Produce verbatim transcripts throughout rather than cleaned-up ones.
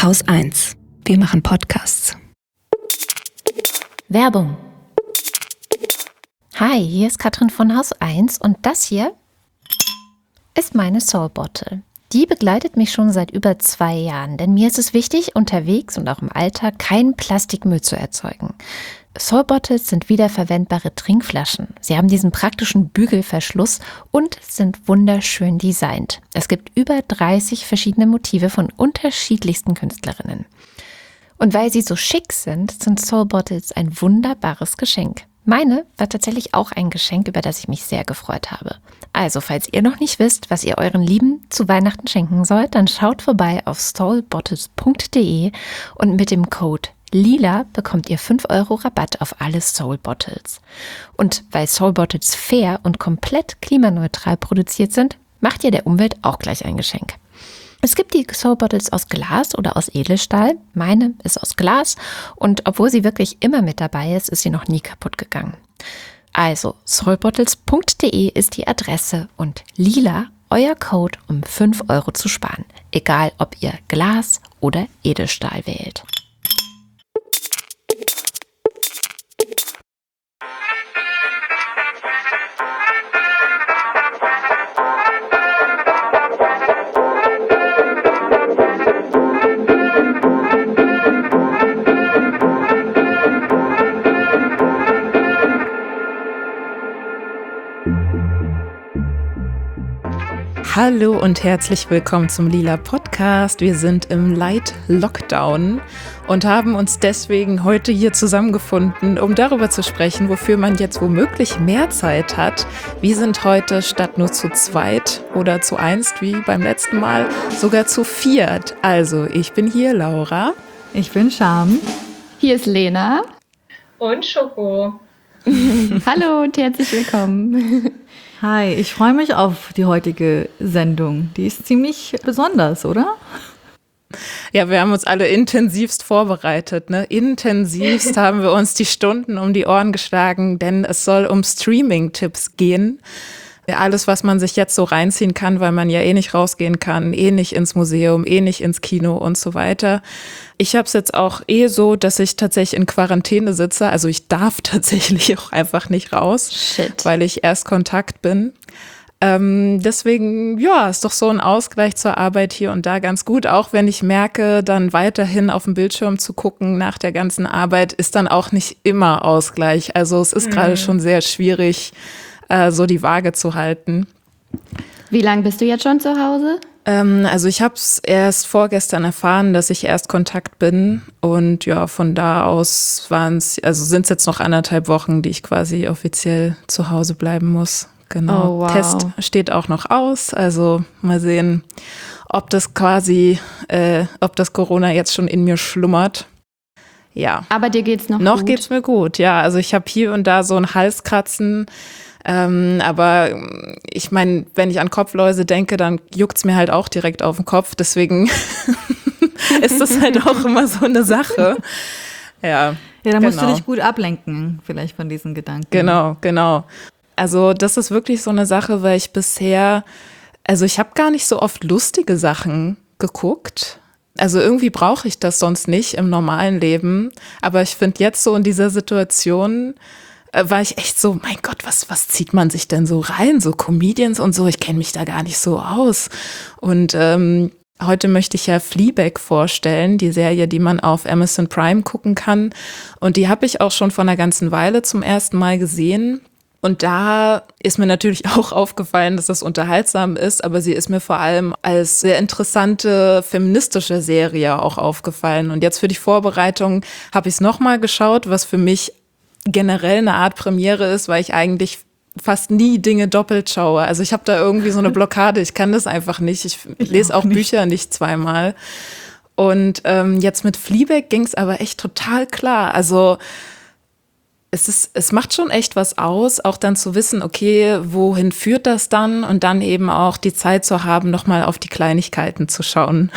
Haus eins. Wir machen Podcasts. Werbung. Hi, hier ist Katrin von Haus eins und das hier ist meine Soul Bottle. Die begleitet mich schon seit über zwei Jahren, denn mir ist es wichtig, unterwegs und auch im Alltag keinen Plastikmüll zu erzeugen. Soul Bottles sind wiederverwendbare Trinkflaschen. Sie haben diesen praktischen Bügelverschluss und sind wunderschön designt. Es gibt über dreißig verschiedene Motive von unterschiedlichsten Künstlerinnen. Und weil sie so schick sind, sind Soul Bottles ein wunderbares Geschenk. Meine war tatsächlich auch ein Geschenk, über das ich mich sehr gefreut habe. Also, falls ihr noch nicht wisst, was ihr euren Lieben zu Weihnachten schenken sollt, dann schaut vorbei auf soul bottles punkt de und mit dem Code Lila bekommt ihr fünf Euro Rabatt auf alle Soul Bottles. Und weil Soul Bottles fair und komplett klimaneutral produziert sind, macht ihr der Umwelt auch gleich ein Geschenk. Es gibt die Soul Bottles aus Glas oder aus Edelstahl. Meine ist aus Glas und obwohl sie wirklich immer mit dabei ist, ist sie noch nie kaputt gegangen. Also soul bottles punkt de ist die Adresse und Lila euer Code, um fünf Euro zu sparen. Egal, ob ihr Glas oder Edelstahl wählt. Hallo und herzlich willkommen zum Lila Podcast. Wir sind im Light Lockdown und haben uns deswegen heute hier zusammengefunden, um darüber zu sprechen, wofür man jetzt womöglich mehr Zeit hat. Wir sind heute statt nur zu zweit oder zu einst wie beim letzten Mal sogar zu viert. Also ich bin hier Laura. Ich bin Charme. Hier ist Lena. Und Schoko. Hallo und herzlich willkommen. Hi, ich freue mich auf die heutige Sendung. Die ist ziemlich besonders, oder? Ja, wir haben uns alle intensivst vorbereitet, ne? Intensivst haben wir uns die Stunden um die Ohren geschlagen, denn es soll um Streaming-Tipps gehen. Alles, was man sich jetzt so reinziehen kann, weil man ja eh nicht rausgehen kann, eh nicht ins Museum, eh nicht ins Kino und so weiter. Ich habe es jetzt auch eh so, dass ich tatsächlich in Quarantäne sitze. Also ich darf tatsächlich auch einfach nicht raus, Shit. weil ich erst Kontakt bin. Ähm, deswegen, ja, ist doch so ein Ausgleich zur Arbeit hier und da ganz gut. Auch wenn ich merke, dann weiterhin auf dem Bildschirm zu gucken nach der ganzen Arbeit, ist dann auch nicht immer Ausgleich. Also es ist mhm. gerade schon sehr schwierig, so die Waage zu halten. Wie lange bist du jetzt schon zu Hause? Ähm, also ich habe es erst vorgestern erfahren, dass ich erst Kontakt bin und ja, von da aus waren es, also sind es jetzt noch anderthalb Wochen, die ich quasi offiziell zu Hause bleiben muss. Genau. Oh, wow. Test steht auch noch aus, also mal sehen, ob das quasi, äh, ob das Corona jetzt schon in mir schlummert. Ja. Aber dir geht's noch, noch gut? Noch geht's mir gut, ja. Also ich habe hier und da so ein Halskratzen. Ähm, aber ich meine, wenn ich an Kopfläuse denke, dann juckt's mir halt auch direkt auf den Kopf. Deswegen ist das halt auch immer so eine Sache. Ja, ja, da musst genau. du dich gut ablenken, vielleicht von diesen Gedanken. Genau, genau. Also das ist wirklich so eine Sache, weil ich bisher, also ich habe gar nicht so oft lustige Sachen geguckt. Also irgendwie brauche ich das sonst nicht im normalen Leben. Aber ich finde jetzt so in dieser Situation war ich echt so, mein Gott, was, was zieht man sich denn so rein? So Comedians und so, ich kenne mich da gar nicht so aus. Und ähm, heute möchte ich ja Fleabag vorstellen, die Serie, die man auf Amazon Prime gucken kann. Und die habe ich auch schon vor einer ganzen Weile zum ersten Mal gesehen. Und da ist mir natürlich auch aufgefallen, dass das unterhaltsam ist, aber sie ist mir vor allem als sehr interessante feministische Serie auch aufgefallen. Und jetzt für die Vorbereitung habe ich es nochmal geschaut, was für mich generell eine Art Premiere ist, weil ich eigentlich fast nie Dinge doppelt schaue. Also ich habe da irgendwie so eine Blockade, ich kann das einfach nicht. Ich, ich lese auch, auch nicht. Bücher nicht zweimal. Und ähm, jetzt mit Fleabag ging es aber echt total klar. Also es ist, es macht schon echt was aus, auch dann zu wissen, okay, wohin führt das dann? Und dann eben auch die Zeit zu haben, nochmal auf die Kleinigkeiten zu schauen.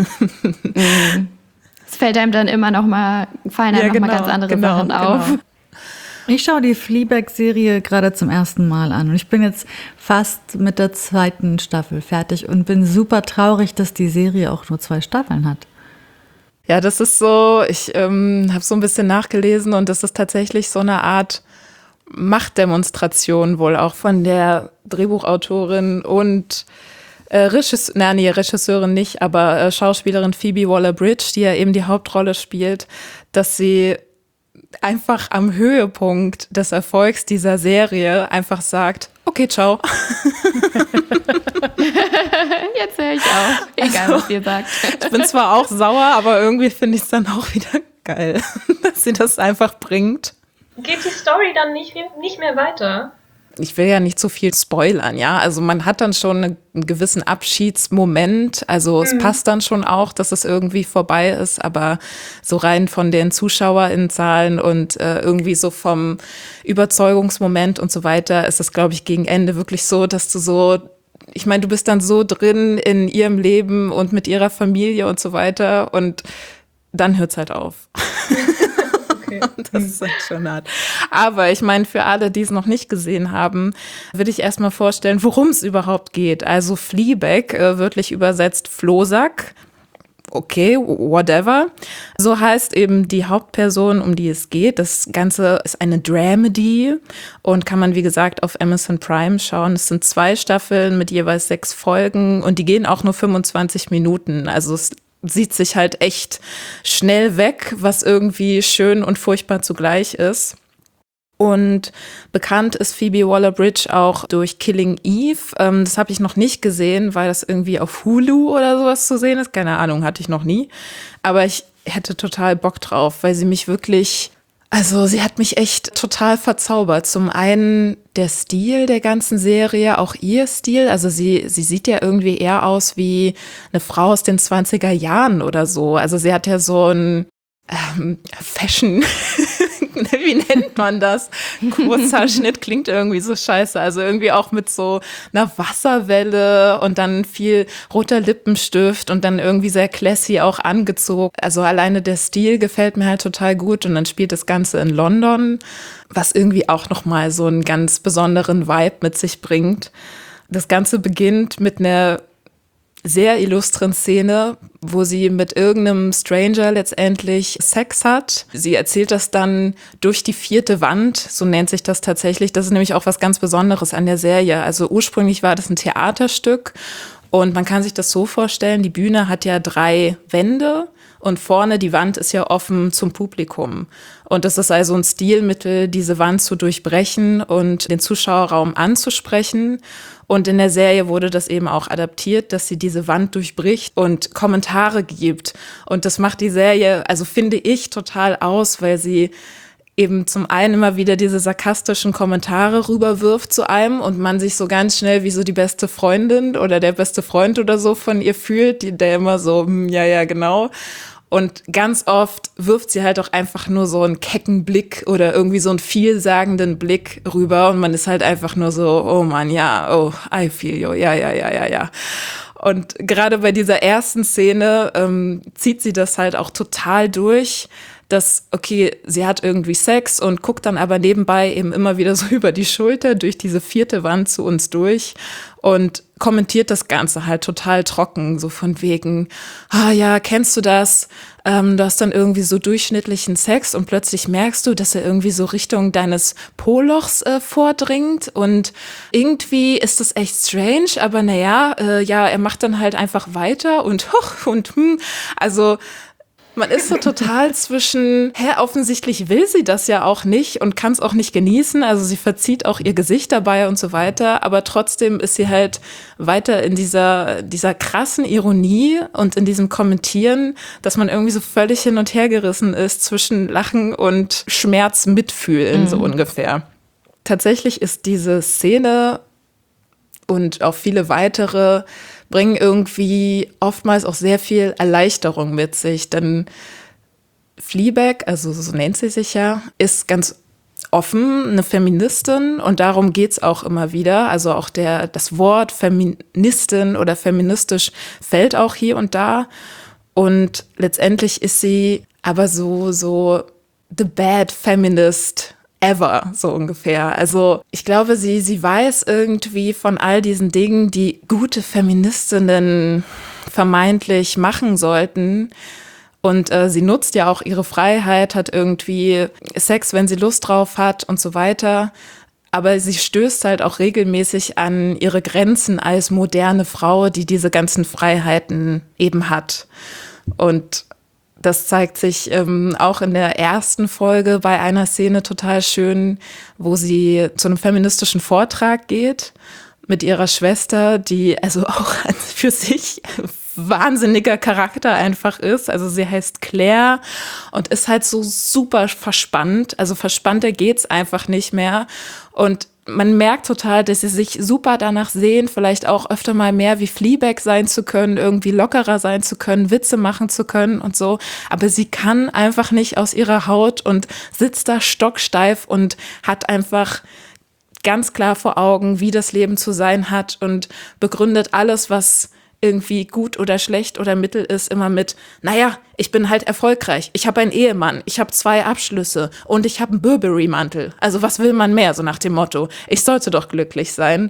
Mhm. Es fällt einem dann immer noch mal, fallen einem ja, noch genau, mal ganz andere genau, Sachen auf. Genau. Ich schaue die Fleabag-Serie gerade zum ersten Mal an und ich bin jetzt fast mit der zweiten Staffel fertig und bin super traurig, dass die Serie auch nur zwei Staffeln hat. Ja, das ist so, ich ähm, habe so ein bisschen nachgelesen und das ist tatsächlich so eine Art Machtdemonstration wohl auch von der Drehbuchautorin und äh, Regisseur, na, nee, Regisseurin nicht, aber äh, Schauspielerin Phoebe Waller-Bridge, die ja eben die Hauptrolle spielt, dass sie einfach am Höhepunkt des Erfolgs dieser Serie einfach sagt, okay, ciao. Jetzt höre ich auf, egal was ihr sagt. Ich bin zwar auch sauer, aber irgendwie finde ich es dann auch wieder geil, dass sie das einfach bringt. Geht die Story dann nicht, nicht mehr weiter? Ich will ja nicht zu viel spoilern, ja. Also man hat dann schon einen gewissen Abschiedsmoment. Also es mhm. passt dann schon auch, dass es irgendwie vorbei ist. Aber so rein von den ZuschauerInnenzahlen und äh, irgendwie so vom Überzeugungsmoment und so weiter ist es, glaube ich, gegen Ende wirklich so, dass du so, ich meine, du bist dann so drin in ihrem Leben und mit ihrer Familie und so weiter. Und dann hört's halt auf. Okay. Das ist halt schon hart. Aber ich meine, für alle, die es noch nicht gesehen haben, würde ich erstmal vorstellen, worum es überhaupt geht. Also Fleabag, äh, wörtlich übersetzt Flohsack. Okay, whatever. So heißt eben die Hauptperson, um die es geht. Das Ganze ist eine Dramedy und kann man, wie gesagt, auf Amazon Prime schauen. Es sind zwei Staffeln mit jeweils sechs Folgen und die gehen auch nur fünfundzwanzig Minuten. Also es sieht sich halt echt schnell weg, was irgendwie schön und furchtbar zugleich ist. Und bekannt ist Phoebe Waller-Bridge auch durch Killing Eve. Ähm, das habe ich noch nicht gesehen, weil das irgendwie auf Hulu oder sowas zu sehen ist. Keine Ahnung, hatte ich noch nie. Aber ich hätte total Bock drauf, weil sie mich wirklich, also sie hat mich echt total verzaubert. Zum einen der Stil der ganzen Serie, auch ihr Stil. Also sie, sie sieht ja irgendwie eher aus wie eine Frau aus den zwanziger Jahren oder so. Also sie hat ja so ein ähm, Fashion, wie nennt man das? Kurzer Schnitt klingt irgendwie so scheiße. Also irgendwie auch mit so einer Wasserwelle und dann viel roter Lippenstift und dann irgendwie sehr classy auch angezogen. Also alleine der Stil gefällt mir halt total gut und dann spielt das Ganze in London, was irgendwie auch nochmal so einen ganz besonderen Vibe mit sich bringt. Das Ganze beginnt mit einer sehr illustren Szene, wo sie mit irgendeinem Stranger letztendlich Sex hat. Sie erzählt das dann durch die vierte Wand, so nennt sich das tatsächlich. Das ist nämlich auch was ganz Besonderes an der Serie. Also ursprünglich war das ein Theaterstück und man kann sich das so vorstellen, die Bühne hat ja drei Wände und vorne die Wand ist ja offen zum Publikum. Und das ist also ein Stilmittel, diese Wand zu durchbrechen und den Zuschauerraum anzusprechen. Und in der Serie wurde das eben auch adaptiert, dass sie diese Wand durchbricht und Kommentare gibt. Und das macht die Serie, also finde ich, total aus, weil sie eben zum einen immer wieder diese sarkastischen Kommentare rüberwirft zu einem und man sich so ganz schnell wie so die beste Freundin oder der beste Freund oder so von ihr fühlt, die, der immer so, hm, ja, ja, genau. Und ganz oft wirft sie halt auch einfach nur so einen kecken Blick oder irgendwie so einen vielsagenden Blick rüber und man ist halt einfach nur so, oh Mann, ja, oh, I feel you, ja, ja, ja, ja, ja. Und gerade bei dieser ersten Szene ähm, zieht sie das halt auch total durch, dass, okay, sie hat irgendwie Sex und guckt dann aber nebenbei eben immer wieder so über die Schulter durch diese vierte Wand zu uns durch und kommentiert das Ganze halt total trocken, so von wegen, ah ja, kennst du das? Ähm, du hast dann irgendwie so durchschnittlichen Sex und plötzlich merkst du, dass er irgendwie so Richtung deines Po-Lochs äh, vordringt und irgendwie ist das echt strange, aber naja, äh, ja, er macht dann halt einfach weiter und hoch und hm, also man ist so total zwischen, hä, offensichtlich will sie das ja auch nicht und kann es auch nicht genießen. Also sie verzieht auch ihr Gesicht dabei und so weiter. Aber trotzdem ist sie halt weiter in dieser, dieser krassen Ironie und in diesem Kommentieren, dass man irgendwie so völlig hin und her gerissen ist zwischen Lachen und Schmerz mitfühlen, mhm. so ungefähr. Tatsächlich ist diese Szene und auch viele weitere bringen irgendwie oftmals auch sehr viel Erleichterung mit sich, denn Fleabag, also so nennt sie sich ja, ist ganz offen eine Feministin und darum geht's auch immer wieder, also auch der, das Wort Feministin oder feministisch fällt auch hier und da und letztendlich ist sie aber so, so the bad feminist ever, so ungefähr. Also ich glaube, sie, sie weiß irgendwie von all diesen Dingen, die gute Feministinnen vermeintlich machen sollten. Und äh, sie nutzt ja auch ihre Freiheit, hat irgendwie Sex, wenn sie Lust drauf hat und so weiter. Aber sie stößt halt auch regelmäßig an ihre Grenzen als moderne Frau, die diese ganzen Freiheiten eben hat. Und das zeigt sich ähm, auch in der ersten Folge bei einer Szene total schön, wo sie zu einem feministischen Vortrag geht mit ihrer Schwester, die also auch für sich wahnsinniger Charakter einfach ist. Also sie heißt Claire und ist halt so super verspannt. Also verspannter geht's einfach nicht mehr. Und man merkt total, dass sie sich super danach sehen, vielleicht auch öfter mal mehr wie Fleabag sein zu können, irgendwie lockerer sein zu können, Witze machen zu können und so. Aber sie kann einfach nicht aus ihrer Haut und sitzt da stocksteif und hat einfach ganz klar vor Augen, wie das Leben zu sein hat und begründet alles, was irgendwie gut oder schlecht oder mittel ist, immer mit, naja, ich bin halt erfolgreich, ich habe einen Ehemann, ich habe zwei Abschlüsse und ich habe einen Burberry-Mantel. Also was will man mehr, so nach dem Motto, ich sollte doch glücklich sein.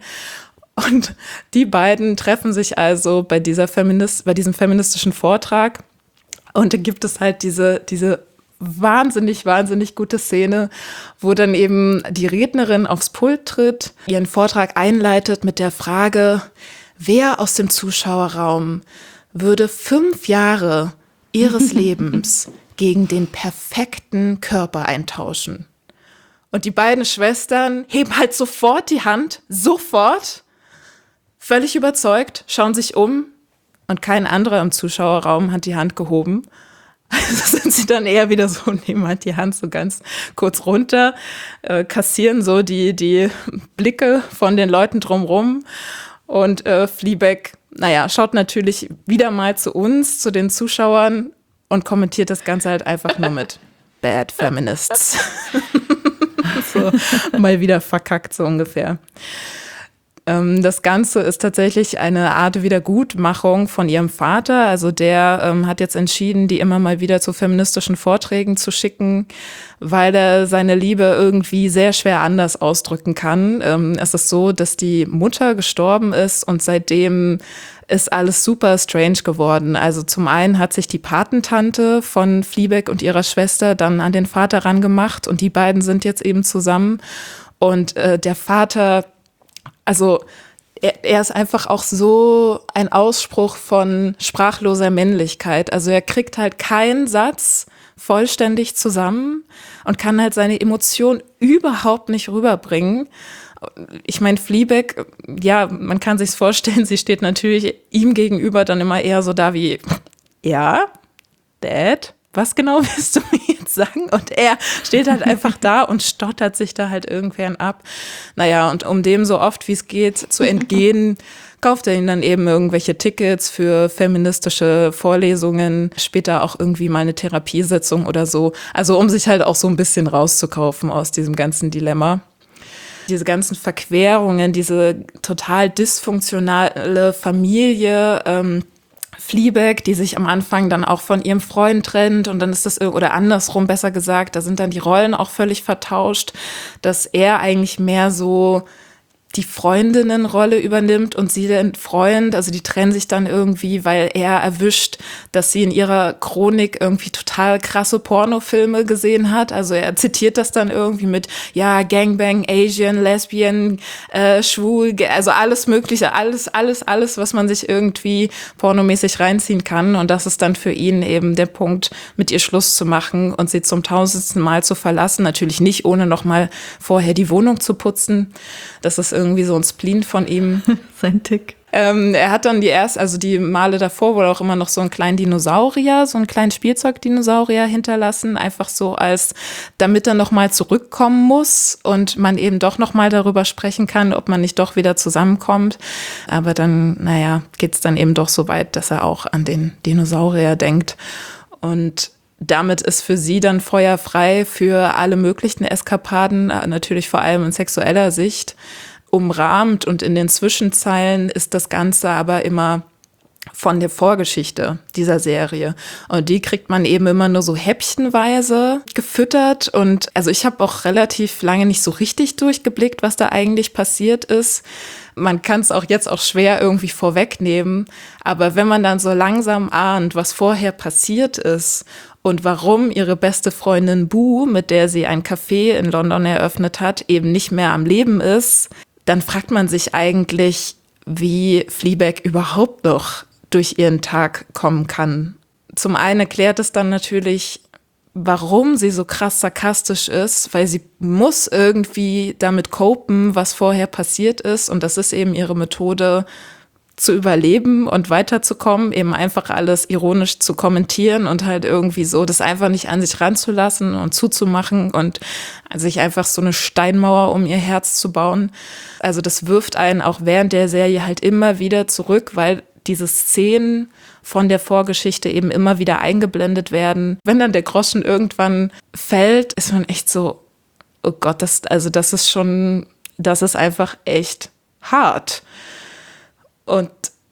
Und die beiden treffen sich also bei, dieser Feminist, bei diesem feministischen Vortrag und da gibt es halt diese, diese wahnsinnig, wahnsinnig gute Szene, wo dann eben die Rednerin aufs Pult tritt, ihren Vortrag einleitet mit der Frage, wer aus dem Zuschauerraum würde fünf Jahre ihres Lebens gegen den perfekten Körper eintauschen? Und die beiden Schwestern heben halt sofort die Hand, sofort, völlig überzeugt, schauen sich um und kein anderer im Zuschauerraum hat die Hand gehoben. Also sind sie dann eher wieder so, nehmen halt die Hand so ganz kurz runter, äh, kassieren so die, die Blicke von den Leuten drumrum. Und äh, Fleabag, naja, schaut natürlich wieder mal zu uns, zu den Zuschauern und kommentiert das Ganze halt einfach nur mit Bad Feminists. So, mal wieder verkackt so ungefähr. Ähm, das Ganze ist tatsächlich eine Art Wiedergutmachung von ihrem Vater. Also der ähm, hat jetzt entschieden, die immer mal wieder zu feministischen Vorträgen zu schicken, weil er seine Liebe irgendwie sehr schwer anders ausdrücken kann. Ähm, es ist so, dass die Mutter gestorben ist und seitdem ist alles super strange geworden. Also zum einen hat sich die Patentante von Fleabag und ihrer Schwester dann an den Vater rangemacht und die beiden sind jetzt eben zusammen. Und äh, der Vater, also er, er ist einfach auch so ein Ausspruch von sprachloser Männlichkeit. Also er kriegt halt keinen Satz vollständig zusammen und kann halt seine Emotionen überhaupt nicht rüberbringen. Ich meine, Fleabag, ja, man kann sich's vorstellen, sie steht natürlich ihm gegenüber dann immer eher so da wie, ja, Dad, was genau willst du mir jetzt sagen? Und er steht halt einfach da und stottert sich da halt irgendwann ab. Naja, und um dem so oft wie es geht zu entgehen, kauft er ihm dann eben irgendwelche Tickets für feministische Vorlesungen, später auch irgendwie mal eine Therapiesitzung oder so. Also um sich halt auch so ein bisschen rauszukaufen aus diesem ganzen Dilemma. Diese ganzen Verquerungen, diese total dysfunktionale Familie, ähm, Fleabag, die sich am Anfang dann auch von ihrem Freund trennt und dann ist das, oder andersrum besser gesagt, da sind dann die Rollen auch völlig vertauscht, dass er eigentlich mehr so die Freundinnenrolle übernimmt und sie den Freund, also die trennen sich dann irgendwie, weil er erwischt, dass sie in ihrer Chronik irgendwie total krasse Pornofilme gesehen hat. Also er zitiert das dann irgendwie mit, ja, Gangbang, Asian, Lesbian, äh, schwul, also alles Mögliche, alles, alles, alles, was man sich irgendwie pornomäßig reinziehen kann. Und das ist dann für ihn eben der Punkt, mit ihr Schluss zu machen und sie zum tausendsten Mal zu verlassen. Natürlich nicht, ohne noch mal vorher die Wohnung zu putzen. Das ist irgendwie so ein Spleen von ihm. Sein Tick. Ähm, er hat dann die erst, also die Male davor wohl auch immer noch so einen kleinen Dinosaurier, so einen kleinen Spielzeugdinosaurier hinterlassen, einfach so als, damit er noch mal zurückkommen muss und man eben doch noch mal darüber sprechen kann, ob man nicht doch wieder zusammenkommt. Aber dann, naja, geht's dann eben doch so weit, dass er auch an den Dinosaurier denkt. Und damit ist für sie dann Feuer frei für alle möglichen Eskapaden, natürlich vor allem in sexueller Sicht, umrahmt. Und in den Zwischenzeilen ist das Ganze aber immer von der Vorgeschichte dieser Serie. Und die kriegt man eben immer nur so häppchenweise gefüttert. Und also ich habe auch relativ lange nicht so richtig durchgeblickt, was da eigentlich passiert ist. Man kann es auch jetzt auch schwer irgendwie vorwegnehmen. Aber wenn man dann so langsam ahnt, was vorher passiert ist und warum ihre beste Freundin Boo, mit der sie ein Café in London eröffnet hat, eben nicht mehr am Leben ist, dann fragt man sich eigentlich, wie Fleabag überhaupt noch durch ihren Tag kommen kann. Zum einen erklärt es dann natürlich, warum sie so krass sarkastisch ist, weil sie muss irgendwie damit copen, was vorher passiert ist. Und das ist eben ihre Methode, zu überleben und weiterzukommen, eben einfach alles ironisch zu kommentieren und halt irgendwie so das einfach nicht an sich ranzulassen und zuzumachen und sich einfach so eine Steinmauer um ihr Herz zu bauen. Also das wirft einen auch während der Serie halt immer wieder zurück, weil diese Szenen von der Vorgeschichte eben immer wieder eingeblendet werden. Wenn dann der Groschen irgendwann fällt, ist man echt so, oh Gott, das, also das ist schon, das ist einfach echt hart. Und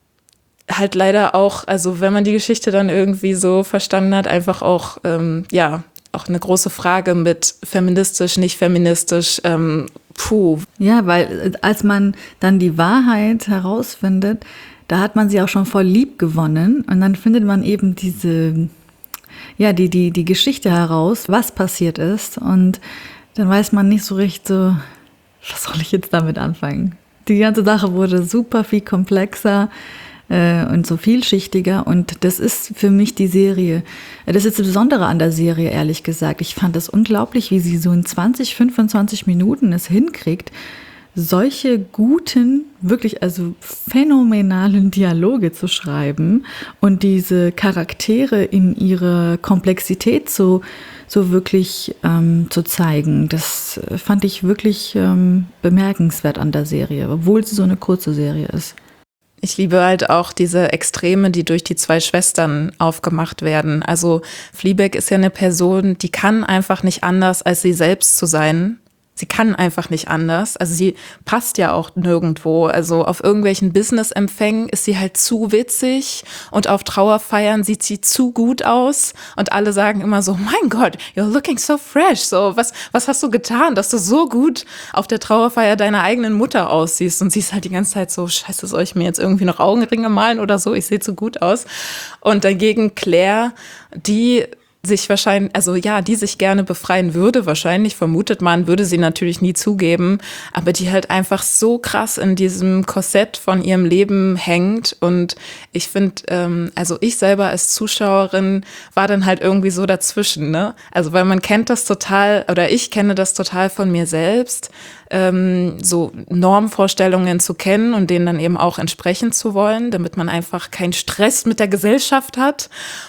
halt leider auch, also wenn man die Geschichte dann irgendwie so verstanden hat, einfach auch, ähm, ja, auch eine große Frage mit feministisch, nicht feministisch, ähm, puh. Ja, weil als man dann die Wahrheit herausfindet, da hat man sie auch schon voll lieb gewonnen und dann findet man eben diese, ja, die, die, die Geschichte heraus, was passiert ist und dann weiß man nicht so recht so, was soll ich jetzt damit anfangen? Die ganze Sache wurde super viel komplexer äh, und so vielschichtiger und das ist für mich die Serie, das ist das Besondere an der Serie, ehrlich gesagt. Ich fand es unglaublich, wie sie so in zwanzig, fünfundzwanzig Minuten es hinkriegt, solche guten, wirklich also phänomenalen Dialoge zu schreiben und diese Charaktere in ihrer Komplexität so, so wirklich ähm, zu zeigen. Das fand ich wirklich ähm, bemerkenswert an der Serie, obwohl sie so eine kurze Serie ist. Ich liebe halt auch diese Extreme, die durch die zwei Schwestern aufgemacht werden. Also Fleabag ist ja eine Person, die kann einfach nicht anders, als sie selbst zu sein. Sie kann einfach nicht anders. Also sie passt ja auch nirgendwo. Also auf irgendwelchen Business-Empfängen ist sie halt zu witzig und auf Trauerfeiern sieht sie zu gut aus und alle sagen immer so, mein Gott, you're looking so fresh. So, was, was hast du getan, dass du so gut auf der Trauerfeier deiner eigenen Mutter aussiehst? Und sie ist halt die ganze Zeit so, scheiße, soll ich mir jetzt irgendwie noch Augenringe malen oder so? Ich sehe zu gut aus. Und dagegen Claire, die sich wahrscheinlich, also ja, die sich gerne befreien würde, wahrscheinlich, vermutet man, würde sie natürlich nie zugeben, aber die halt einfach so krass in diesem Korsett von ihrem Leben hängt und ich finde, ähm, also ich selber als Zuschauerin war dann halt irgendwie so dazwischen, ne? Also weil man kennt das total, oder ich kenne das total von mir selbst, ähm, so Normvorstellungen zu kennen und denen dann eben auch entsprechen zu wollen, damit man einfach keinen Stress mit der Gesellschaft hat.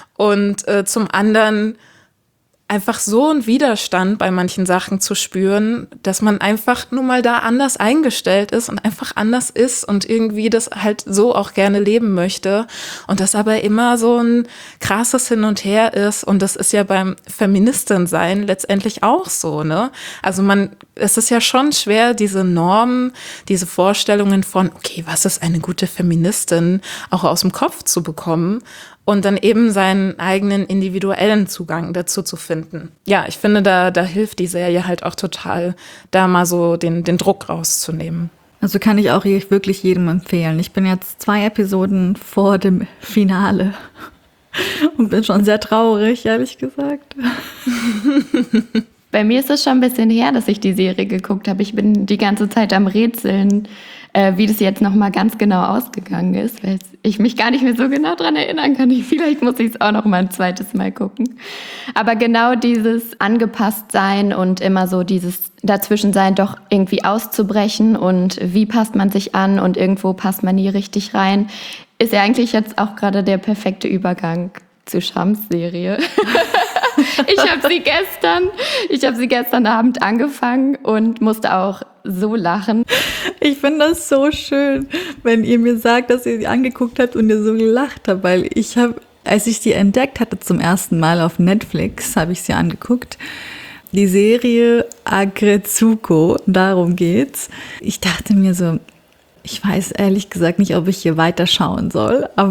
Und äh, zum anderen einfach so einen Widerstand bei manchen Sachen zu spüren, dass man einfach nur mal da anders eingestellt ist und einfach anders ist und irgendwie das halt so auch gerne leben möchte. Und das aber immer so ein krasses Hin und Her ist. Und das ist ja beim Feministensein letztendlich auch so, ne? Also man, es ist ja schon schwer, diese Normen, diese Vorstellungen von, okay, was ist eine gute Feministin, auch aus dem Kopf zu bekommen. Und dann eben seinen eigenen individuellen Zugang dazu zu finden. Ja, ich finde, da, da hilft die Serie halt auch total, da mal so den, den Druck rauszunehmen. Also kann ich auch wirklich jedem empfehlen. Ich bin jetzt zwei Episoden vor dem Finale und bin schon sehr traurig, ehrlich gesagt. Bei mir ist es schon ein bisschen her, dass ich die Serie geguckt habe. Ich bin die ganze Zeit am Rätseln, äh, wie das jetzt nochmal ganz genau ausgegangen ist, weil ich mich gar nicht mehr so genau dran erinnern kann. Vielleicht muss ich es auch noch mal ein zweites Mal gucken. Aber genau dieses Angepasstsein und immer so dieses Dazwischensein, doch irgendwie auszubrechen und wie passt man sich an und irgendwo passt man nie richtig rein, ist ja eigentlich jetzt auch gerade der perfekte Übergang zur Shams-Serie. Ich habe sie gestern, ich habe sie gestern Abend angefangen und musste auch so lachen. Ich finde das so schön, wenn ihr mir sagt, dass ihr sie angeguckt habt und ihr so gelacht habt, weil ich habe, als ich sie entdeckt hatte zum ersten Mal auf Netflix, habe ich sie angeguckt. Die Serie Aggretsuko, darum geht's. Ich dachte mir so, ich weiß ehrlich gesagt nicht, ob ich hier weiterschauen soll, aber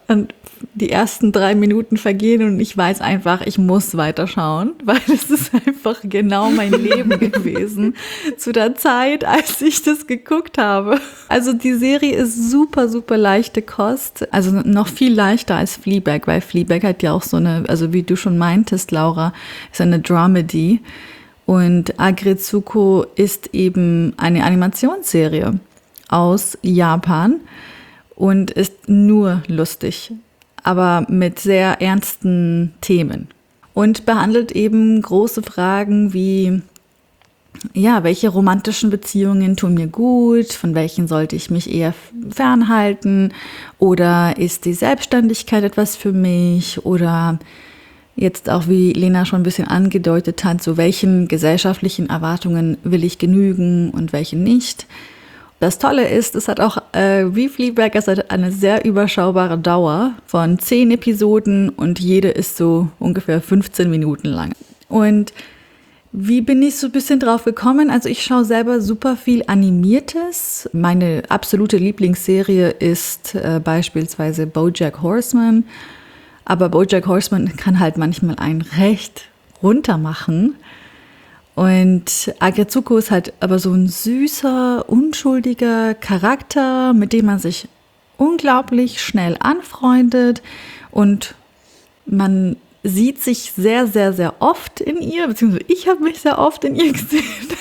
Und die ersten drei Minuten vergehen und ich weiß einfach, ich muss weiterschauen, weil es ist einfach genau mein Leben gewesen zu der Zeit, als ich das geguckt habe. Also die Serie ist super, super leichte Kost, also noch viel leichter als Fleabag, weil Fleabag hat ja auch so eine, also wie du schon meintest, Laura, ist eine Dramedy und Agretsuko ist eben eine Animationsserie aus Japan und ist nur lustig, aber mit sehr ernsten Themen und behandelt eben große Fragen wie, ja, welche romantischen Beziehungen tun mir gut, von welchen sollte ich mich eher fernhalten oder ist die Selbstständigkeit etwas für mich oder jetzt auch, wie Lena schon ein bisschen angedeutet hat, so welchen gesellschaftlichen Erwartungen will ich genügen und welche nicht. Das Tolle ist, es hat auch, äh, wie Fleabag, es hat eine sehr überschaubare Dauer von zehn Episoden und jede ist so ungefähr fünfzehn Minuten lang. Und wie bin ich so ein bisschen drauf gekommen? Also ich schaue selber super viel Animiertes. Meine absolute Lieblingsserie ist äh, beispielsweise BoJack Horseman. Aber BoJack Horseman kann halt manchmal einen recht runter machen. Und Agretsuko ist halt aber so ein süßer, unschuldiger Charakter, mit dem man sich unglaublich schnell anfreundet und man sieht sich sehr, sehr, sehr oft in ihr, beziehungsweise ich habe mich sehr oft in ihr gesehen.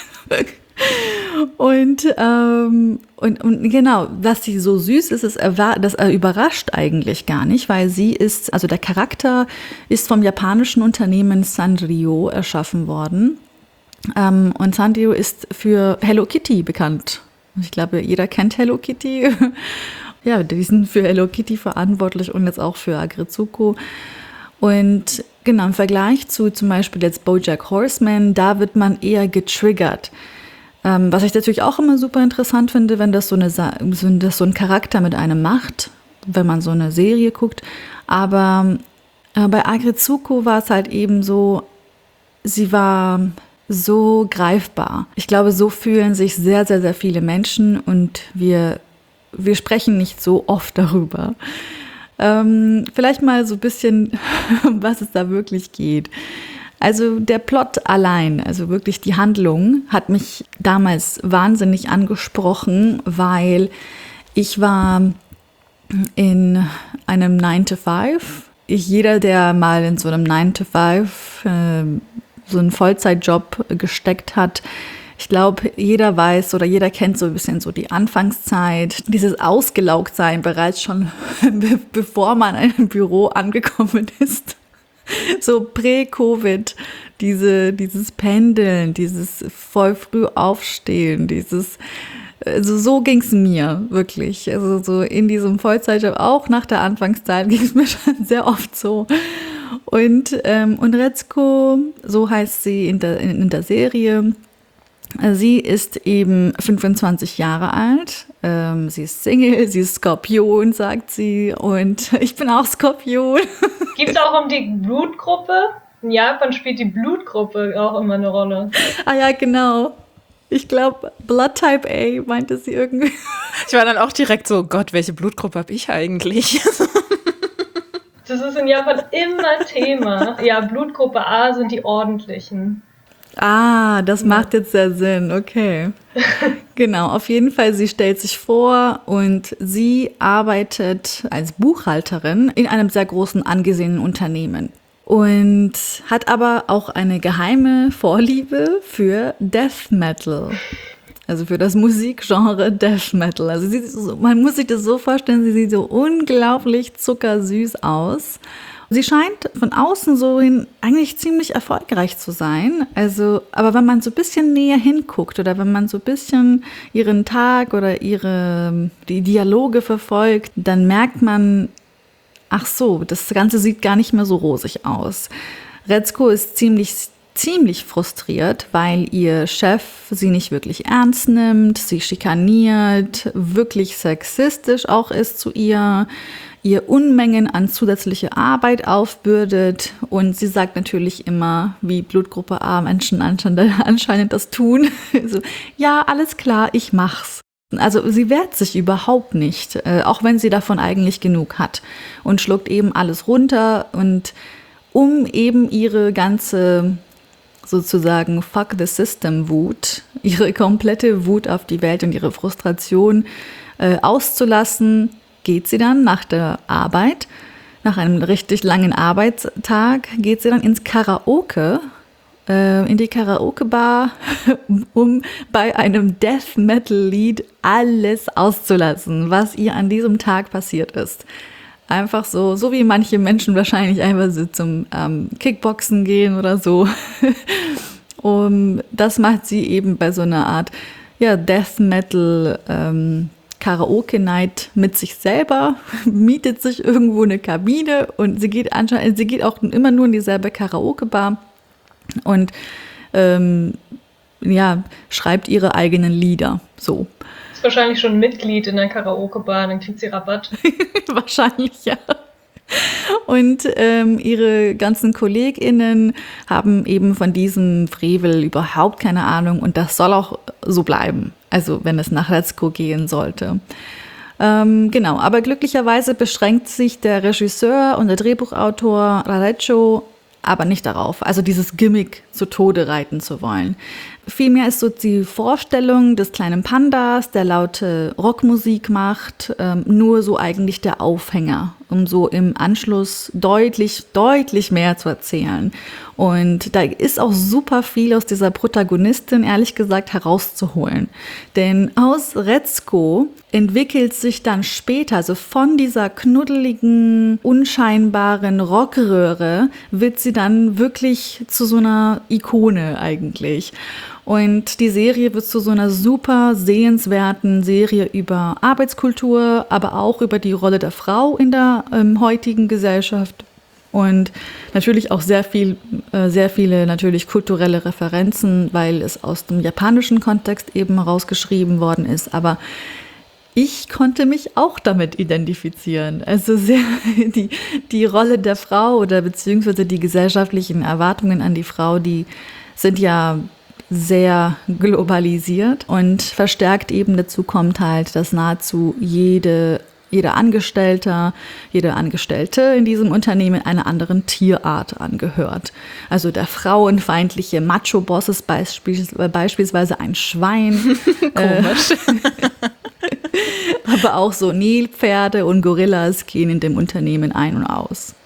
Und, ähm, und, und genau, was sie so süß ist, ist, das überrascht eigentlich gar nicht, weil sie ist, also der Charakter ist vom japanischen Unternehmen Sanrio erschaffen worden. Ähm, und Sanrio ist für Hello Kitty bekannt. Ich glaube, jeder kennt Hello Kitty. Ja, die sind für Hello Kitty verantwortlich und jetzt auch für Agretsuko. Und genau, im Vergleich zu zum Beispiel jetzt BoJack Horseman, da wird man eher getriggert. Ähm, was ich natürlich auch immer super interessant finde, wenn das so, eine, wenn das so ein Charakter mit einem macht, wenn man so eine Serie guckt. Aber äh, bei Agretsuko war es halt eben so, sie war so greifbar. Ich glaube, so fühlen sich sehr, sehr, sehr viele Menschen und wir, wir sprechen nicht so oft darüber. Ähm, vielleicht mal so ein bisschen, um was es da wirklich geht. Also der Plot allein, also wirklich die Handlung, hat mich damals wahnsinnig angesprochen, weil ich war in einem nine to five. Ich, jeder, der mal in so einem nine to five äh, so einen Vollzeitjob gesteckt hat, ich glaube, jeder weiß oder jeder kennt so ein bisschen so die Anfangszeit, dieses Ausgelaugtsein bereits schon, be- bevor man in einem Büro angekommen ist. So prä-Covid, diese, dieses Pendeln, dieses voll früh aufstehen, dieses, also so ging es mir wirklich. Also so in diesem Vollzeitjob, auch nach der Anfangszeit, ging es mir schon sehr oft so. Und, ähm, und Retsuko, so heißt sie in der, in, in der Serie, sie ist eben fünfundzwanzig Jahre alt, ähm, sie ist Single, sie ist Skorpion, sagt sie, und ich bin auch Skorpion. Geht es auch um die Blutgruppe? In Japan spielt die Blutgruppe auch immer eine Rolle. Ah ja, genau. Ich glaube, Blood Type A meinte sie irgendwie. Ich war dann auch direkt so, Gott, welche Blutgruppe habe ich eigentlich? Das ist in Japan immer Thema. Ja, Blutgruppe A sind die ordentlichen. Ah, das macht jetzt sehr Sinn, okay. Genau, auf jeden Fall, sie stellt sich vor und sie arbeitet als Buchhalterin in einem sehr großen, angesehenen Unternehmen. Und hat aber auch eine geheime Vorliebe für Death Metal. Also für das Musikgenre Death Metal. Also sie, so, man muss sich das so vorstellen, sie sieht so unglaublich zuckersüß aus. Sie scheint von außen so hin eigentlich ziemlich erfolgreich zu sein. Also, aber wenn man so ein bisschen näher hinguckt oder wenn man so ein bisschen ihren Tag oder ihre die Dialoge verfolgt, dann merkt man, ach so, das Ganze sieht gar nicht mehr so rosig aus. Retsuko ist ziemlich ziemlich frustriert, weil ihr Chef sie nicht wirklich ernst nimmt, sie schikaniert, wirklich sexistisch auch ist zu ihr, ihr Unmengen an zusätzliche Arbeit aufbürdet und sie sagt natürlich immer, wie Blutgruppe A Menschen anscheinend das tun, so, ja, alles klar, ich mach's. Also sie wehrt sich überhaupt nicht, äh, auch wenn sie davon eigentlich genug hat und schluckt eben alles runter. Und um eben ihre ganze sozusagen Fuck the System Wut, ihre komplette Wut auf die Welt und ihre Frustration äh, auszulassen, geht sie dann nach der Arbeit, nach einem richtig langen Arbeitstag, geht sie dann ins Karaoke, äh, in die Karaoke-Bar, um bei einem Death-Metal-Lied alles auszulassen, was ihr an diesem Tag passiert ist. Einfach so, so wie manche Menschen wahrscheinlich einfach so zum ähm, Kickboxen gehen oder so. um, das macht sie eben bei so einer Art ja, Death-Metal ähm, Karaoke-Night mit sich selber, mietet sich irgendwo eine Kabine und sie geht anscheinend, sie geht auch immer nur in dieselbe Karaoke-Bar und ähm, ja, schreibt ihre eigenen Lieder. So. Ist wahrscheinlich schon Mitglied in der Karaoke-Bar, dann kriegt sie Rabatt. Wahrscheinlich, ja. Und ähm, ihre ganzen KollegInnen haben eben von diesem Frevel überhaupt keine Ahnung und das soll auch so bleiben, also wenn es nach Retzko gehen sollte. Ähm, genau, aber glücklicherweise beschränkt sich der Regisseur und der Drehbuchautor Radecko aber nicht darauf, also dieses Gimmick zu Tode reiten zu wollen. Vielmehr ist so die Vorstellung des kleinen Pandas, der laute Rockmusik macht, ähm, nur so eigentlich der Aufhänger, um so im Anschluss deutlich, deutlich mehr zu erzählen. Und da ist auch super viel aus dieser Protagonistin, ehrlich gesagt, herauszuholen. Denn aus Retzko entwickelt sich dann später, also von dieser knuddeligen, unscheinbaren Rockröhre, wird sie dann wirklich zu so einer Ikone eigentlich. Und die Serie wird zu so einer super sehenswerten Serie über Arbeitskultur, aber auch über die Rolle der Frau in der ähm, heutigen Gesellschaft. Und natürlich auch sehr viel, äh, sehr viele natürlich kulturelle Referenzen, weil es aus dem japanischen Kontext eben herausgeschrieben worden ist. Aber ich konnte mich auch damit identifizieren. Also sehr, die, die Rolle der Frau oder beziehungsweise die gesellschaftlichen Erwartungen an die Frau, die sind ja sehr globalisiert und verstärkt eben dazu kommt halt, dass nahezu jede, jeder Angestellter, jede Angestellte in diesem Unternehmen einer anderen Tierart angehört. Also der frauenfeindliche Macho-Boss ist beispiels, beispielsweise ein Schwein. Komisch. Aber auch so Nilpferde und Gorillas gehen in dem Unternehmen ein und aus.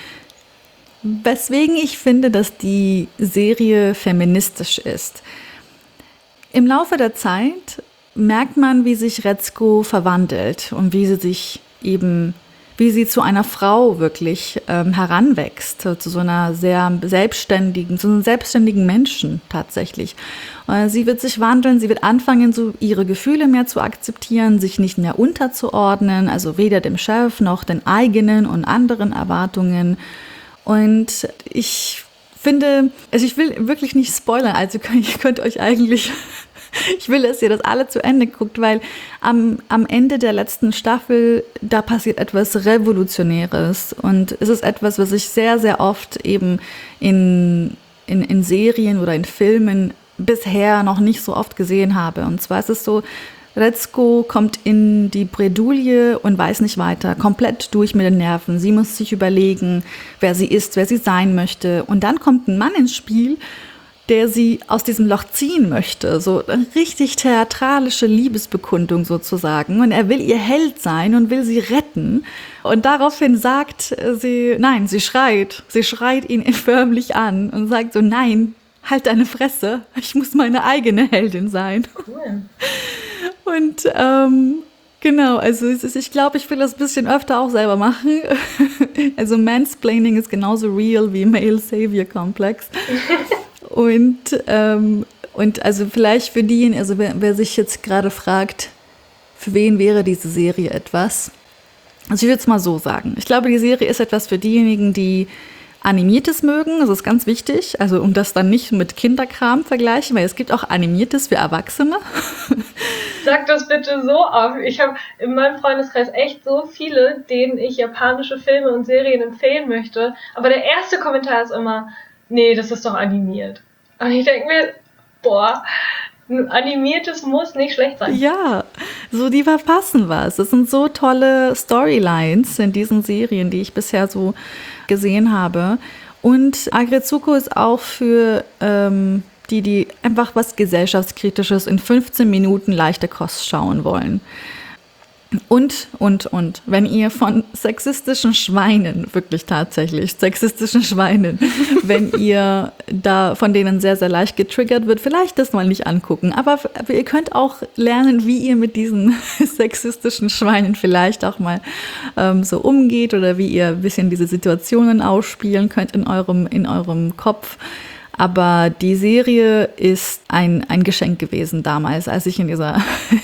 Weswegen ich finde, dass die Serie feministisch ist. Im Laufe der Zeit merkt man, wie sich Retzko verwandelt und wie sie sich eben, wie sie zu einer Frau wirklich ähm, heranwächst, zu so einer sehr selbstständigen, zu einem selbstständigen Menschen tatsächlich. Äh, sie wird sich wandeln, sie wird anfangen, so ihre Gefühle mehr zu akzeptieren, sich nicht mehr unterzuordnen, also weder dem Chef noch den eigenen und anderen Erwartungen. Und ich finde, also ich will wirklich nicht spoilern, also ihr könnt euch eigentlich, ich will, dass ihr das alle zu Ende guckt, weil am, am Ende der letzten Staffel, da passiert etwas Revolutionäres und es ist etwas, was ich sehr, sehr oft eben in, in, in Serien oder in Filmen bisher noch nicht so oft gesehen habe. Und zwar ist es so, Retzko kommt in die Bredouille und weiß nicht weiter, komplett durch mit den Nerven. Sie muss sich überlegen, wer sie ist, wer sie sein möchte. Und dann kommt ein Mann ins Spiel, der sie aus diesem Loch ziehen möchte. So eine richtig theatralische Liebesbekundung sozusagen. Und er will ihr Held sein und will sie retten. Und daraufhin sagt sie, nein, sie schreit. Sie schreit ihn förmlich an und sagt so, nein, halt deine Fresse. Ich muss meine eigene Heldin sein. Cool. Und ähm, genau, also es ist, ich glaube, ich will das ein bisschen öfter auch selber machen. Also Mansplaining ist genauso real wie Male Savior Complex. Und, ähm, und also vielleicht für diejenigen, also wer, wer sich jetzt gerade fragt, für wen wäre diese Serie etwas? Also ich würde es mal so sagen. Ich glaube, die Serie ist etwas für diejenigen, die Animiertes mögen, das ist ganz wichtig, also um das dann nicht mit Kinderkram vergleichen, weil es gibt auch Animiertes für Erwachsene. Sag das bitte so auf. Ich habe in meinem Freundeskreis echt so viele, denen ich japanische Filme und Serien empfehlen möchte, aber der erste Kommentar ist immer, nee, das ist doch animiert. Und ich denke mir, boah, ein animiertes muss nicht schlecht sein. Ja, so die verpassen was. Das sind so tolle Storylines in diesen Serien, die ich bisher so gesehen habe. Und Agretsuko ist auch für ähm, die, die einfach was Gesellschaftskritisches in fünfzehn Minuten leichte Kost schauen wollen. Und, und, und, wenn ihr von sexistischen Schweinen, wirklich tatsächlich sexistischen Schweinen, wenn ihr da von denen sehr, sehr leicht getriggert wird, vielleicht das mal nicht angucken. Aber, aber ihr könnt auch lernen, wie ihr mit diesen sexistischen Schweinen vielleicht auch mal ähm, so umgeht oder wie ihr ein bisschen diese Situationen ausspielen könnt in eurem, in eurem Kopf. Aber die Serie ist ein, ein Geschenk gewesen damals, als ich in dieser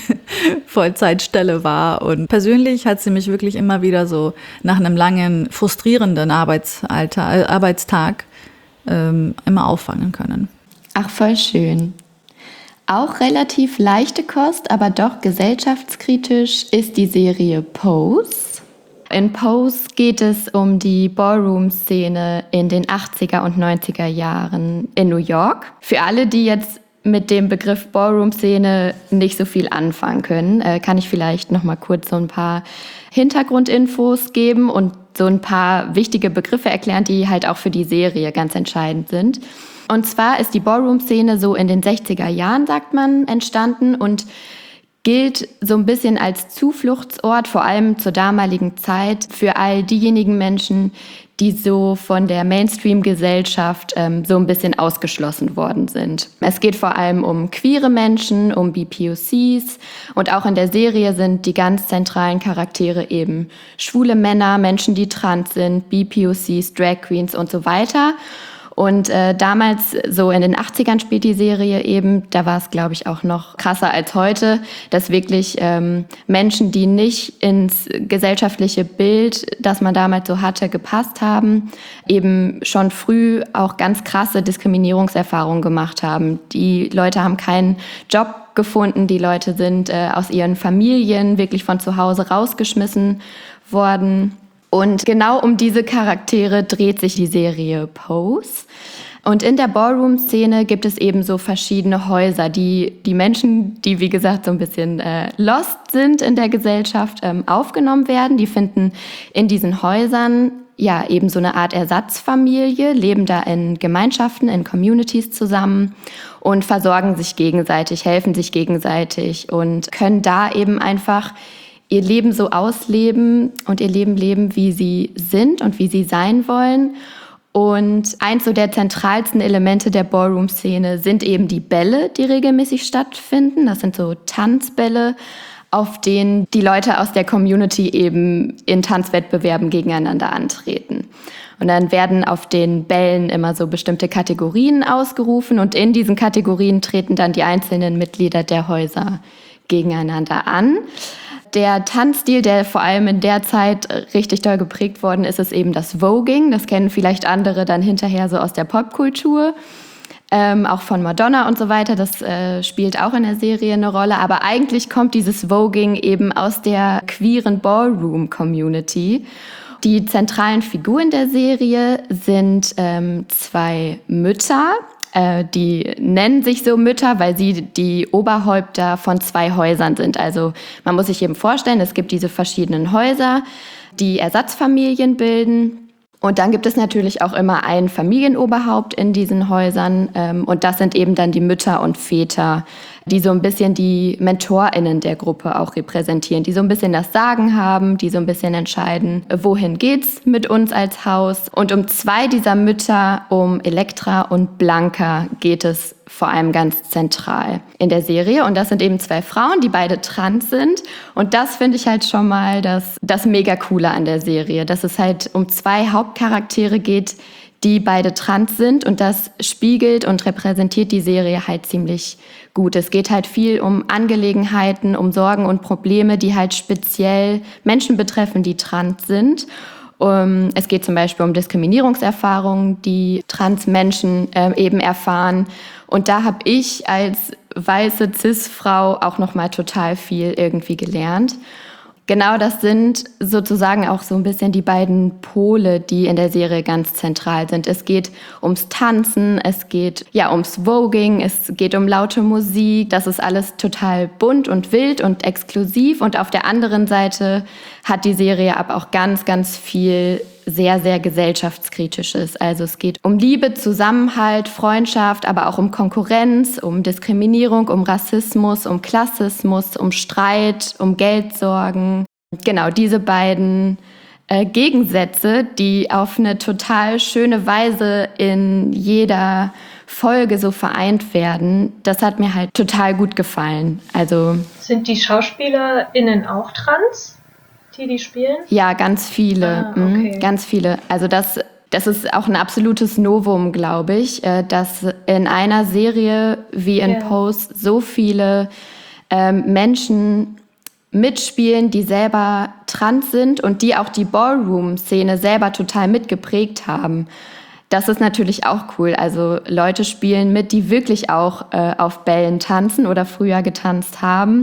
Vollzeitstelle war. Und persönlich hat sie mich wirklich immer wieder so nach einem langen, frustrierenden Arbeitsalter, äh, Arbeitstag ähm, immer auffangen können. Ach, voll schön. Auch relativ leichte Kost, aber doch gesellschaftskritisch ist die Serie Pose. In Pose geht es um die Ballroom-Szene in den achtziger und neunziger Jahren in New York. Für alle, die jetzt mit dem Begriff Ballroom-Szene nicht so viel anfangen können, äh, kann ich vielleicht noch mal kurz so ein paar Hintergrundinfos geben und so ein paar wichtige Begriffe erklären, die halt auch für die Serie ganz entscheidend sind. Und zwar ist die Ballroom-Szene so in den sechziger Jahren, sagt man, entstanden und gilt so ein bisschen als Zufluchtsort, vor allem zur damaligen Zeit, für all diejenigen Menschen, die so von der Mainstream-Gesellschaft ähm, so ein bisschen ausgeschlossen worden sind. Es geht vor allem um queere Menschen, um B P O Cs und auch in der Serie sind die ganz zentralen Charaktere eben schwule Männer, Menschen, die trans sind, B P O Cs, Drag Queens und so weiter. Und äh, damals, so in den achtzigern spielt die Serie eben, da war es, glaube ich, auch noch krasser als heute, dass wirklich ähm, Menschen, die nicht ins gesellschaftliche Bild, das man damals so hatte, gepasst haben, eben schon früh auch ganz krasse Diskriminierungserfahrungen gemacht haben. Die Leute haben keinen Job gefunden, die Leute sind äh, aus ihren Familien wirklich von zu Hause rausgeschmissen worden. Und genau um diese Charaktere dreht sich die Serie Pose. Und in der Ballroom-Szene gibt es eben so verschiedene Häuser, die die Menschen, die wie gesagt so ein bisschen äh, lost sind in der Gesellschaft, ähm, aufgenommen werden. Die finden in diesen Häusern ja eben so eine Art Ersatzfamilie, leben da in Gemeinschaften, in Communities zusammen und versorgen sich gegenseitig, helfen sich gegenseitig und können da eben einfach ihr Leben so ausleben und ihr Leben leben, wie sie sind und wie sie sein wollen. Und eins so der zentralsten Elemente der Ballroom-Szene sind eben die Bälle, die regelmäßig stattfinden. Das sind so Tanzbälle, auf denen die Leute aus der Community eben in Tanzwettbewerben gegeneinander antreten. Und dann werden auf den Bällen immer so bestimmte Kategorien ausgerufen und in diesen Kategorien treten dann die einzelnen Mitglieder der Häuser gegeneinander an. Der Tanzstil, der vor allem in der Zeit richtig doll geprägt worden ist, ist eben das Voguing. Das kennen vielleicht andere dann hinterher so aus der Popkultur, ähm, auch von Madonna und so weiter. Das äh, spielt auch in der Serie eine Rolle. Aber eigentlich kommt dieses Voguing eben aus der queeren Ballroom-Community. Die zentralen Figuren der Serie sind ähm, zwei Mütter. Die nennen sich so Mütter, weil sie die Oberhäupter von zwei Häusern sind. Also man muss sich eben vorstellen, es gibt diese verschiedenen Häuser, die Ersatzfamilien bilden. Und dann gibt es natürlich auch immer ein Familienoberhaupt in diesen Häusern. Und das sind eben dann die Mütter und Väter, die so ein bisschen die MentorInnen der Gruppe auch repräsentieren, die so ein bisschen das Sagen haben, die so ein bisschen entscheiden, wohin geht's mit uns als Haus. Und um zwei dieser Mütter, um Elektra und Blanca, geht es vor allem ganz zentral in der Serie. Und das sind eben zwei Frauen, die beide trans sind. Und das finde ich halt schon mal das, das mega Coole an der Serie, dass es halt um zwei Hauptcharaktere geht, die beide trans sind. Und das spiegelt und repräsentiert die Serie halt ziemlich gut. Es geht halt viel um Angelegenheiten, um Sorgen und Probleme, die halt speziell Menschen betreffen, die trans sind. Um, es geht zum Beispiel um Diskriminierungserfahrungen, die Transmenschen äh, eben erfahren. Und da habe ich als weiße Cis-Frau auch noch mal total viel irgendwie gelernt. genau das sind sozusagen auch so ein bisschen die beiden Pole, die in der Serie ganz zentral sind. Es geht ums Tanzen, es geht ja ums Voging, es geht um laute Musik. Das ist alles total bunt und wild und exklusiv. Und auf der anderen Seite hat die Serie aber auch ganz, ganz viel sehr, sehr gesellschaftskritisches. Also es geht um Liebe, Zusammenhalt, Freundschaft, aber auch um Konkurrenz, um Diskriminierung, um Rassismus, um Klassismus, um Streit, um Geldsorgen. Genau, diese beiden äh, Gegensätze, die auf eine total schöne Weise in jeder Folge so vereint werden, das hat mir halt total gut gefallen. Also sind die SchauspielerInnen auch trans? Die, die spielen? Ja, ganz viele, ah, okay. mhm, ganz viele. Also das, das ist auch ein absolutes Novum, glaube ich, äh, dass in einer Serie wie in Ja. Pose so viele ähm, Menschen mitspielen, die selber trans sind und die auch die Ballroom-Szene selber total mitgeprägt haben. Das ist natürlich auch cool. Also Leute spielen mit, die wirklich auch äh, auf Bällen tanzen oder früher getanzt haben.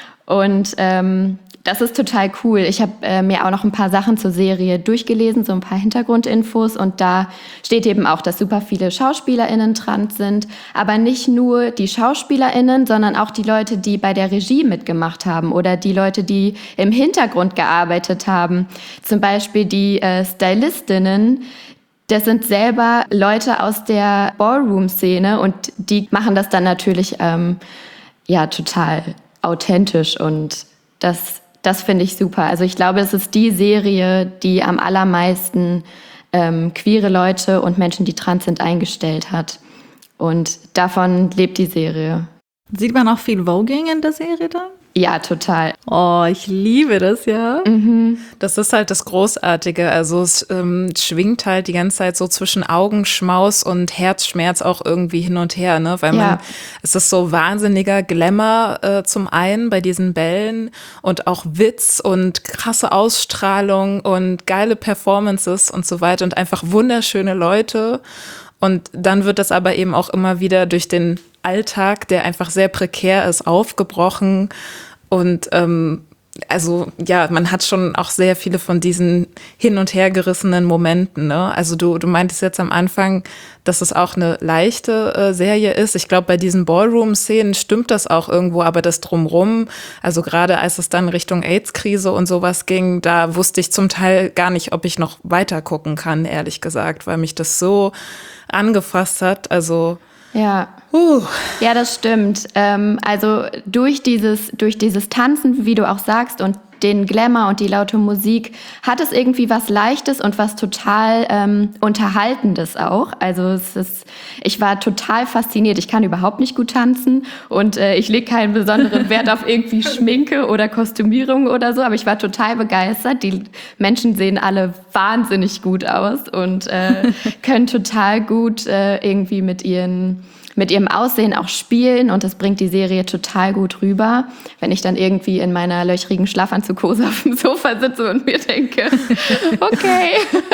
Und ähm, das ist total cool. Ich habe äh, mir auch noch ein paar Sachen zur Serie durchgelesen, so ein paar Hintergrundinfos. Und da steht eben auch, dass super viele SchauspielerInnen trans sind. Aber nicht nur die SchauspielerInnen, sondern auch die Leute, die bei der Regie mitgemacht haben oder die Leute, die im Hintergrund gearbeitet haben. Zum Beispiel die äh, Stylistinnen. Das sind selber Leute aus der Ballroom-Szene und die machen das dann natürlich ähm, ja total authentisch und das, das finde ich super. Also ich glaube, es ist die Serie, die am allermeisten ähm, queere Leute und Menschen, die trans sind, eingestellt hat. Und davon lebt die Serie. Sieht man auch viel Voging in der Serie da? Ja, total. Oh, ich liebe das, ja. Mhm. Das ist halt das Großartige. Also es ähm, schwingt halt die ganze Zeit so zwischen Augenschmaus und Herzschmerz auch irgendwie hin und her, ne? Weil man, Ja. es ist so wahnsinniger Glamour äh, zum einen bei diesen Bällen und auch Witz und krasse Ausstrahlung und geile Performances und so weiter und einfach wunderschöne Leute. Und dann wird das aber eben auch immer wieder durch den Alltag, der einfach sehr prekär ist, aufgebrochen. Und ähm, also ja, man hat schon auch sehr viele von diesen hin- und hergerissenen Momenten. Ne? Also du, du meintest jetzt am Anfang, dass es auch eine leichte äh, Serie ist. Ich glaube, bei diesen Ballroom-Szenen stimmt das auch irgendwo, aber das Drumrum, also gerade als es dann Richtung AIDS-Krise und sowas ging, da wusste ich zum Teil gar nicht, ob ich noch weiter gucken kann, ehrlich gesagt, weil mich das so angefasst hat. Also Ja. uh. Ja, das stimmt. Ähm, also durch dieses, durch dieses Tanzen, wie du auch sagst, und den Glamour und die laute Musik, hat es irgendwie was Leichtes und was total ähm, Unterhaltendes auch. Also es ist, ich war total fasziniert. Ich kann überhaupt nicht gut tanzen und äh, ich lege keinen besonderen Wert auf irgendwie Schminke oder Kostümierung oder so, aber ich war total begeistert. Die Menschen sehen alle wahnsinnig gut aus und äh, können total gut äh, irgendwie mit ihren mit ihrem Aussehen auch spielen und das bringt die Serie total gut rüber. Wenn ich dann irgendwie in meiner löchrigen Schlafanzughose auf dem Sofa sitze und mir denke, okay.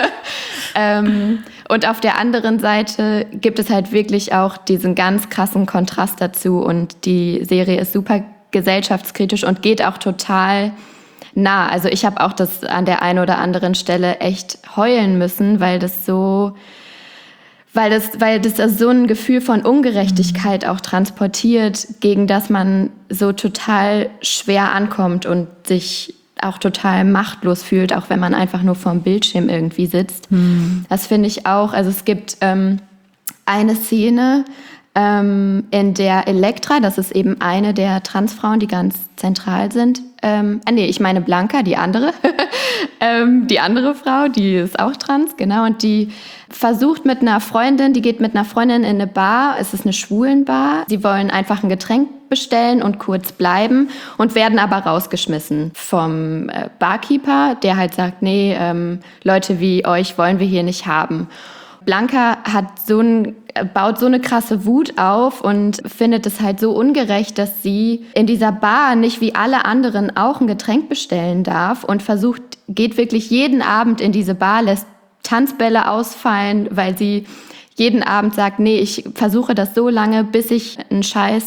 ähm, und auf der anderen Seite gibt es halt wirklich auch diesen ganz krassen Kontrast dazu und die Serie ist super gesellschaftskritisch und geht auch total nah. Also ich habe auch das an der einen oder anderen Stelle echt heulen müssen, weil das so Weil das, weil das so ein Gefühl von Ungerechtigkeit auch transportiert, gegen das man so total schwer ankommt und sich auch total machtlos fühlt, auch wenn man einfach nur vorm Bildschirm irgendwie sitzt. Mhm. Das finde ich auch. Also es gibt ähm, eine Szene, ähm, in der Elektra, das ist eben eine der Transfrauen, die ganz zentral sind. Ähm, äh, nee, ich meine Blanca, die andere. ähm, die andere Frau, die ist auch trans, genau. Und die versucht mit einer Freundin, die geht mit einer Freundin in eine Bar, es ist eine Schwulenbar. Sie wollen einfach ein Getränk bestellen und kurz bleiben und werden aber rausgeschmissen vom äh, Barkeeper, der halt sagt, nee, ähm, Leute wie euch wollen wir hier nicht haben. Blanca hat so ein, baut so eine krasse Wut auf und findet es halt so ungerecht, dass sie in dieser Bar nicht wie alle anderen auch ein Getränk bestellen darf und versucht, geht wirklich jeden Abend in diese Bar, lässt Tanzbälle ausfallen, weil sie jeden Abend sagt, nee, ich versuche das so lange, bis ich einen scheiß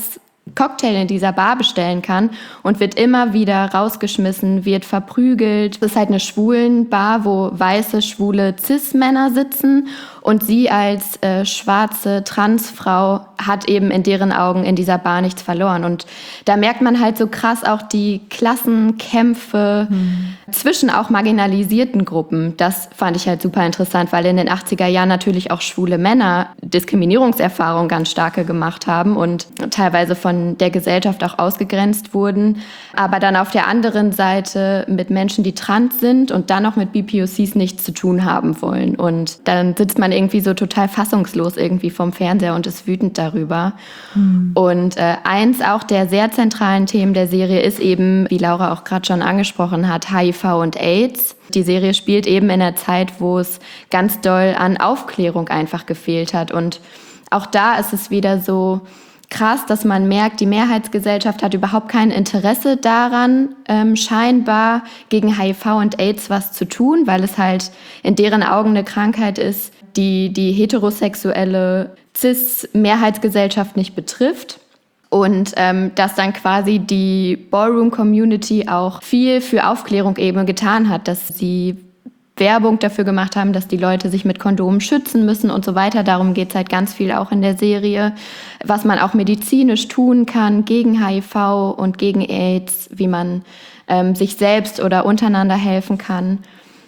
Cocktail in dieser Bar bestellen kann und wird immer wieder rausgeschmissen, wird verprügelt. Es ist halt eine Schwulenbar, wo weiße, schwule Cis-Männer sitzen und sie als äh, schwarze Transfrau hat eben in deren Augen in dieser Bar nichts verloren. Und da merkt man halt so krass auch die Klassenkämpfe mhm. zwischen auch marginalisierten Gruppen. Das fand ich halt super interessant, weil in den achtziger Jahren natürlich auch schwule Männer Diskriminierungserfahrungen ganz starke gemacht haben und teilweise von der Gesellschaft auch ausgegrenzt wurden. Aber dann auf der anderen Seite mit Menschen, die trans sind und dann noch mit B P O Cs nichts zu tun haben wollen. Und dann sitzt man irgendwie so total fassungslos irgendwie vom Fernseher und ist wütend darüber. Mhm. Und äh, eins auch der sehr zentralen Themen der Serie ist eben, wie Laura auch gerade schon angesprochen hat, H I V und AIDS. Die Serie spielt eben in einer Zeit, wo es ganz doll an Aufklärung einfach gefehlt hat. Und auch da ist es wieder so krass, dass man merkt, die Mehrheitsgesellschaft hat überhaupt kein Interesse daran, ähm, scheinbar gegen H I V und AIDS was zu tun, weil es halt in deren Augen eine Krankheit ist, die die heterosexuelle Cis-Mehrheitsgesellschaft nicht betrifft. Und ähm, dass dann quasi die Ballroom-Community auch viel für Aufklärung eben getan hat, dass sie Werbung dafür gemacht haben, dass die Leute sich mit Kondomen schützen müssen und so weiter. Darum geht es halt ganz viel auch in der Serie, was man auch medizinisch tun kann gegen H I V und gegen AIDS, wie man ähm, sich selbst oder untereinander helfen kann.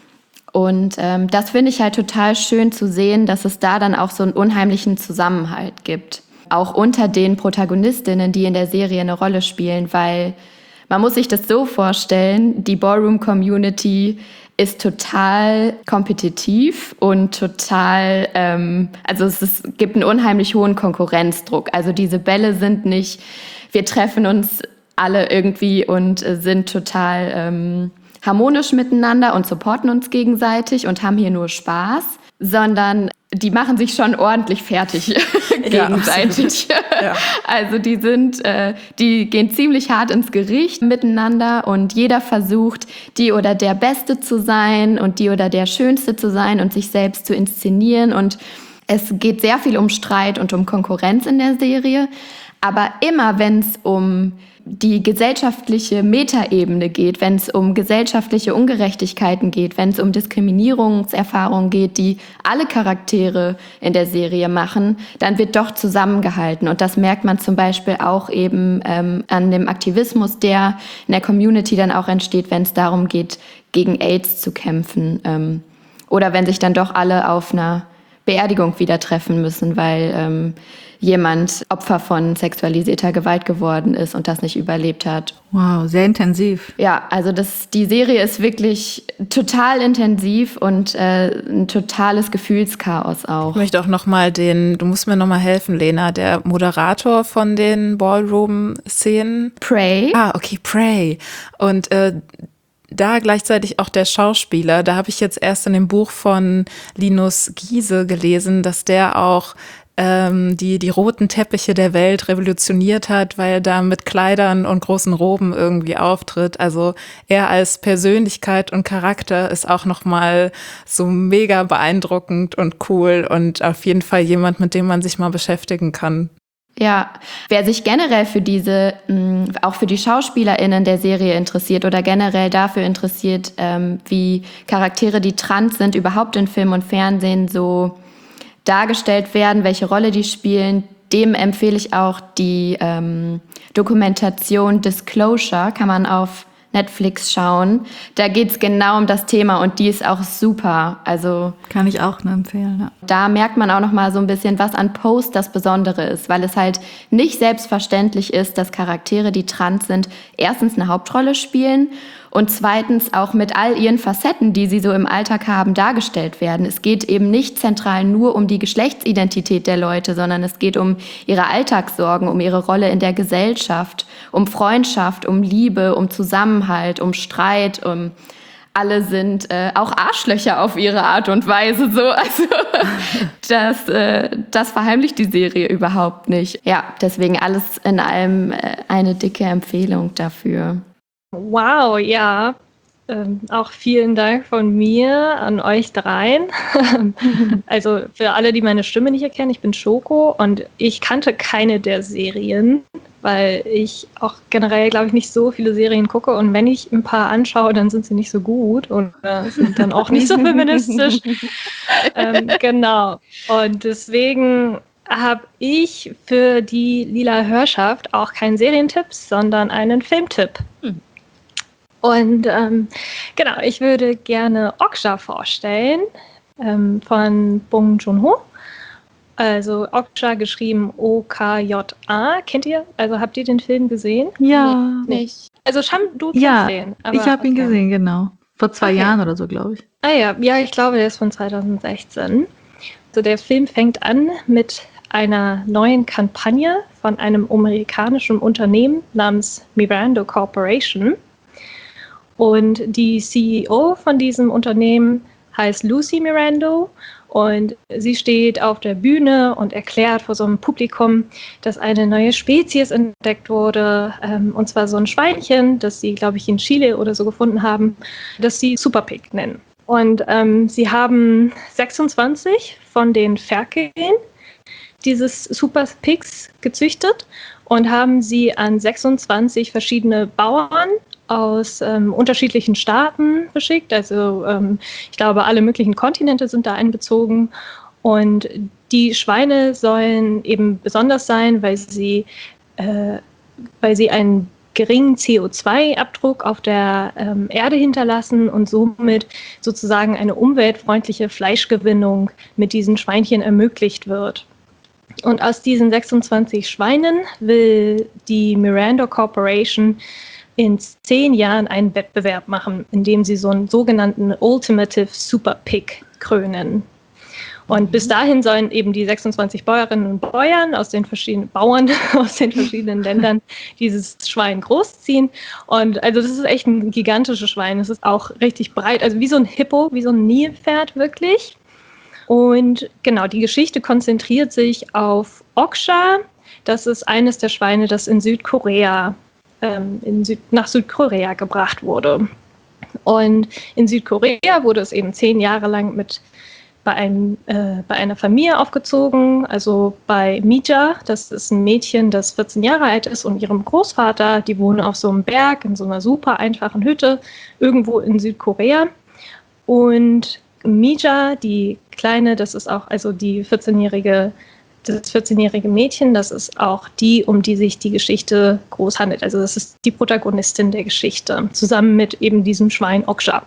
Und ähm, das finde ich halt total schön zu sehen, dass es da dann auch so einen unheimlichen Zusammenhalt gibt. Auch unter den Protagonistinnen, die in der Serie eine Rolle spielen, weil man muss sich das so vorstellen, die Ballroom-Community ist total kompetitiv und total, ähm, also es ist, gibt einen unheimlich hohen Konkurrenzdruck. Also diese Bälle sind nicht, wir treffen uns alle irgendwie und äh, sind total ähm, harmonisch miteinander und supporten uns gegenseitig und haben hier nur Spaß, sondern die machen sich schon ordentlich fertig gegenseitig. Ja, also die sind, äh, die gehen ziemlich hart ins Gericht miteinander und jeder versucht, die oder der Beste zu sein und die oder der Schönste zu sein und sich selbst zu inszenieren. Und es geht sehr viel um Streit und um Konkurrenz in der Serie. Aber immer, wenn es um die gesellschaftliche Metaebene geht, wenn es um gesellschaftliche Ungerechtigkeiten geht, wenn es um Diskriminierungserfahrungen geht, die alle Charaktere in der Serie machen, dann wird doch zusammengehalten. Und das merkt man zum Beispiel auch eben ähm, an dem Aktivismus, der in der Community dann auch entsteht, wenn es darum geht, gegen AIDS zu kämpfen. Ähm, oder wenn sich dann doch alle auf einer Beerdigung wieder treffen müssen, weil ähm, jemand Opfer von sexualisierter Gewalt geworden ist und das nicht überlebt hat. Wow, sehr intensiv. Ja, also das, die Serie ist wirklich total intensiv und äh, ein totales Gefühlschaos auch. Ich möchte auch nochmal den, du musst mir nochmal helfen, Lena, der Moderator von den Ballroom-Szenen. Prey. Ah, okay, Prey. Und äh, da gleichzeitig auch der Schauspieler. Da habe ich jetzt erst in dem Buch von Linus Giese gelesen, dass der auch ähm, die, die roten Teppiche der Welt revolutioniert hat, weil er da mit Kleidern und großen Roben irgendwie auftritt. Also er als Persönlichkeit und Charakter ist auch nochmal so mega beeindruckend und cool und auf jeden Fall jemand, mit dem man sich mal beschäftigen kann. Ja, wer sich generell für diese, mh, auch für die SchauspielerInnen der Serie interessiert oder generell dafür interessiert, ähm, wie Charaktere, die trans sind, überhaupt in Film und Fernsehen so dargestellt werden, welche Rolle die spielen, dem empfehle ich auch die ähm, Dokumentation Disclosure, kann man auf Netflix schauen. Da geht's genau um das Thema und die ist auch super. Also kann ich auch nur empfehlen. Ja. Da merkt man auch noch mal so ein bisschen, was an Post das Besondere ist, weil es halt nicht selbstverständlich ist, dass Charaktere, die trans sind, erstens eine Hauptrolle spielen und zweitens auch mit all ihren Facetten, die sie so im Alltag haben, dargestellt werden. Es geht eben nicht zentral nur um die Geschlechtsidentität der Leute, sondern es geht um ihre Alltagssorgen, um ihre Rolle in der Gesellschaft, um Freundschaft, um Liebe, um Zusammenhalt, um Streit, um alle sind äh, auch Arschlöcher auf ihre Art und Weise so. Also das, äh, das verheimlicht die Serie überhaupt nicht. Ja, deswegen alles in allem äh, eine dicke Empfehlung dafür. Wow, ja. Ähm, auch vielen Dank von mir an euch dreien. Also für alle, die meine Stimme nicht erkennen, ich bin Schoko und ich kannte keine der Serien. weil ich auch generell, glaube ich, nicht so viele Serien gucke und wenn ich ein paar anschaue, dann sind sie nicht so gut oder sind dann auch nicht so feministisch. ähm, genau. Und deswegen habe ich für die Lila Hörschaft auch keinen Serientipp, sondern einen Filmtipp. Hm. Und ähm, genau, ich würde gerne Okja vorstellen ähm, von Bong Joon-ho. Also Okja geschrieben O K J A. Kennt ihr? Also habt ihr den Film gesehen? Ja, Nicht. Also Sham, du kennst ja, den. ich habe ihn okay. gesehen, genau. Vor zwei Okay. Jahren oder so, glaube ich. Ah ja, ja, ich glaube, der ist von zwanzig sechzehn. Also der Film fängt an mit einer neuen Kampagne von einem amerikanischen Unternehmen namens Mirando Corporation. Und die C E O von diesem Unternehmen heißt Lucy Mirando und sie steht auf der Bühne und erklärt vor so einem Publikum, dass eine neue Spezies entdeckt wurde, ähm, und zwar so ein Schweinchen, das sie, glaube ich, in Chile oder so gefunden haben, das sie Super Pig nennen. Und ähm, sie haben sechsundzwanzig von den Ferkeln dieses Super Pigs gezüchtet und haben sie an sechsundzwanzig verschiedene Bauern aus ähm, unterschiedlichen Staaten geschickt. Also ähm, ich glaube, alle möglichen Kontinente sind da einbezogen. Und die Schweine sollen eben besonders sein, weil sie, äh, weil sie einen geringen C O zwei Abdruck auf der ähm, Erde hinterlassen und somit sozusagen eine umweltfreundliche Fleischgewinnung mit diesen Schweinchen ermöglicht wird. Und aus diesen sechsundzwanzig Schweinen will die Mirando Corporation in zehn Jahren einen Wettbewerb machen, in dem sie so einen sogenannten Ultimative Super Pig krönen. Und mhm. bis dahin sollen eben die sechsundzwanzig Bäuerinnen und Bauern aus den verschiedenen Bauern aus den verschiedenen Ländern dieses Schwein großziehen. Und also das ist echt ein gigantisches Schwein. Es ist auch richtig breit, also wie so ein Hippo, wie so ein Nilpferd wirklich. Und genau, die Geschichte konzentriert sich auf Okja. Das ist eines der Schweine, das in Südkorea, ähm, in Süd, nach Südkorea gebracht wurde. Und in Südkorea wurde es eben zehn Jahre lang mit bei, einem, äh, bei einer Familie aufgezogen, also bei Mija. Das ist ein Mädchen, das vierzehn Jahre alt ist, und ihrem Großvater. Die wohnen auf so einem Berg in so einer super einfachen Hütte irgendwo in Südkorea. Und Mija, die Kleine, das ist auch also die vierzehnjährige, das vierzehnjährige Mädchen, das ist auch die, um die sich die Geschichte groß handelt. Also das ist die Protagonistin der Geschichte, zusammen mit eben diesem Schwein Okja.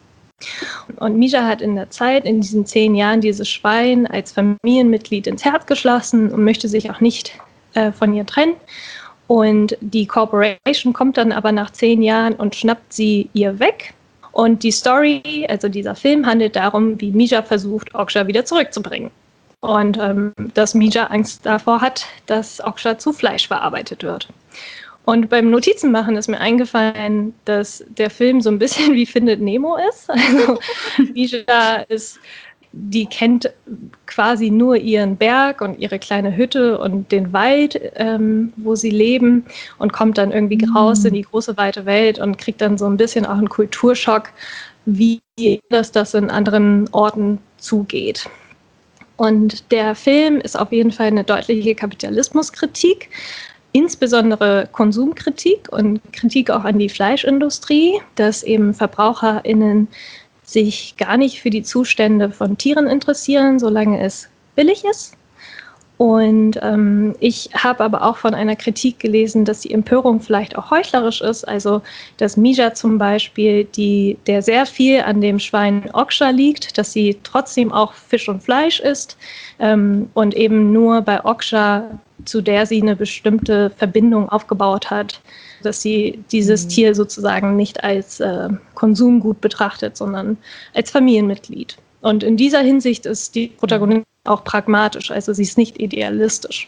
Und Mija hat in der Zeit, in diesen zehn Jahren, dieses Schwein als Familienmitglied ins Herz geschlossen und möchte sich auch nicht äh, von ihr trennen. Und die Corporation kommt dann aber nach zehn Jahren und schnappt sie ihr weg. Und die Story, also dieser Film, handelt darum, wie Mija versucht, Okja wieder zurückzubringen. Und ähm, dass Mija Angst davor hat, dass Okja zu Fleisch verarbeitet wird. Und beim Notizenmachen ist mir eingefallen, dass der Film so ein bisschen wie Findet Nemo ist. Also Mija ist, die kennt quasi nur ihren Berg und ihre kleine Hütte und den Wald, ähm, wo sie leben, und kommt dann irgendwie raus in die große, weite Welt und kriegt dann so ein bisschen auch einen Kulturschock, wie das, das in anderen Orten zugeht. Und der Film ist auf jeden Fall eine deutliche Kapitalismuskritik, insbesondere Konsumkritik und Kritik auch an die Fleischindustrie, dass eben VerbraucherInnen sich gar nicht für die Zustände von Tieren interessieren, solange es billig ist. Und ähm, ich habe aber auch von einer Kritik gelesen, dass die Empörung vielleicht auch heuchlerisch ist. Also dass Mija zum Beispiel, die, der sehr viel an dem Schwein Okja liegt, dass sie trotzdem auch Fisch und Fleisch isst, ähm, und eben nur bei Okja, zu der sie eine bestimmte Verbindung aufgebaut hat, dass sie dieses mhm. Tier sozusagen nicht als äh, Konsumgut betrachtet, sondern als Familienmitglied. Und in dieser Hinsicht ist die Protagonistin auch pragmatisch, also sie ist nicht idealistisch.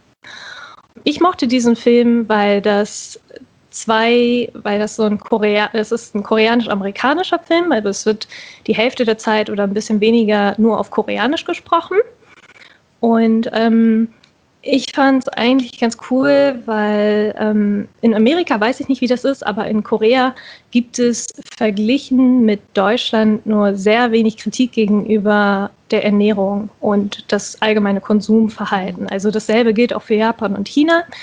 Ich mochte diesen Film, weil das zwei, weil das so ein Korea, das ist ein koreanisch-amerikanischer Film, also es wird die Hälfte der Zeit oder ein bisschen weniger nur auf Koreanisch gesprochen. Und ähm, ich fand es eigentlich ganz cool, weil ähm, in Amerika weiß ich nicht, wie das ist, aber in Korea gibt es verglichen mit Deutschland nur sehr wenig Kritik gegenüber der Ernährung und das allgemeine Konsumverhalten. Also dasselbe gilt auch für Japan und China.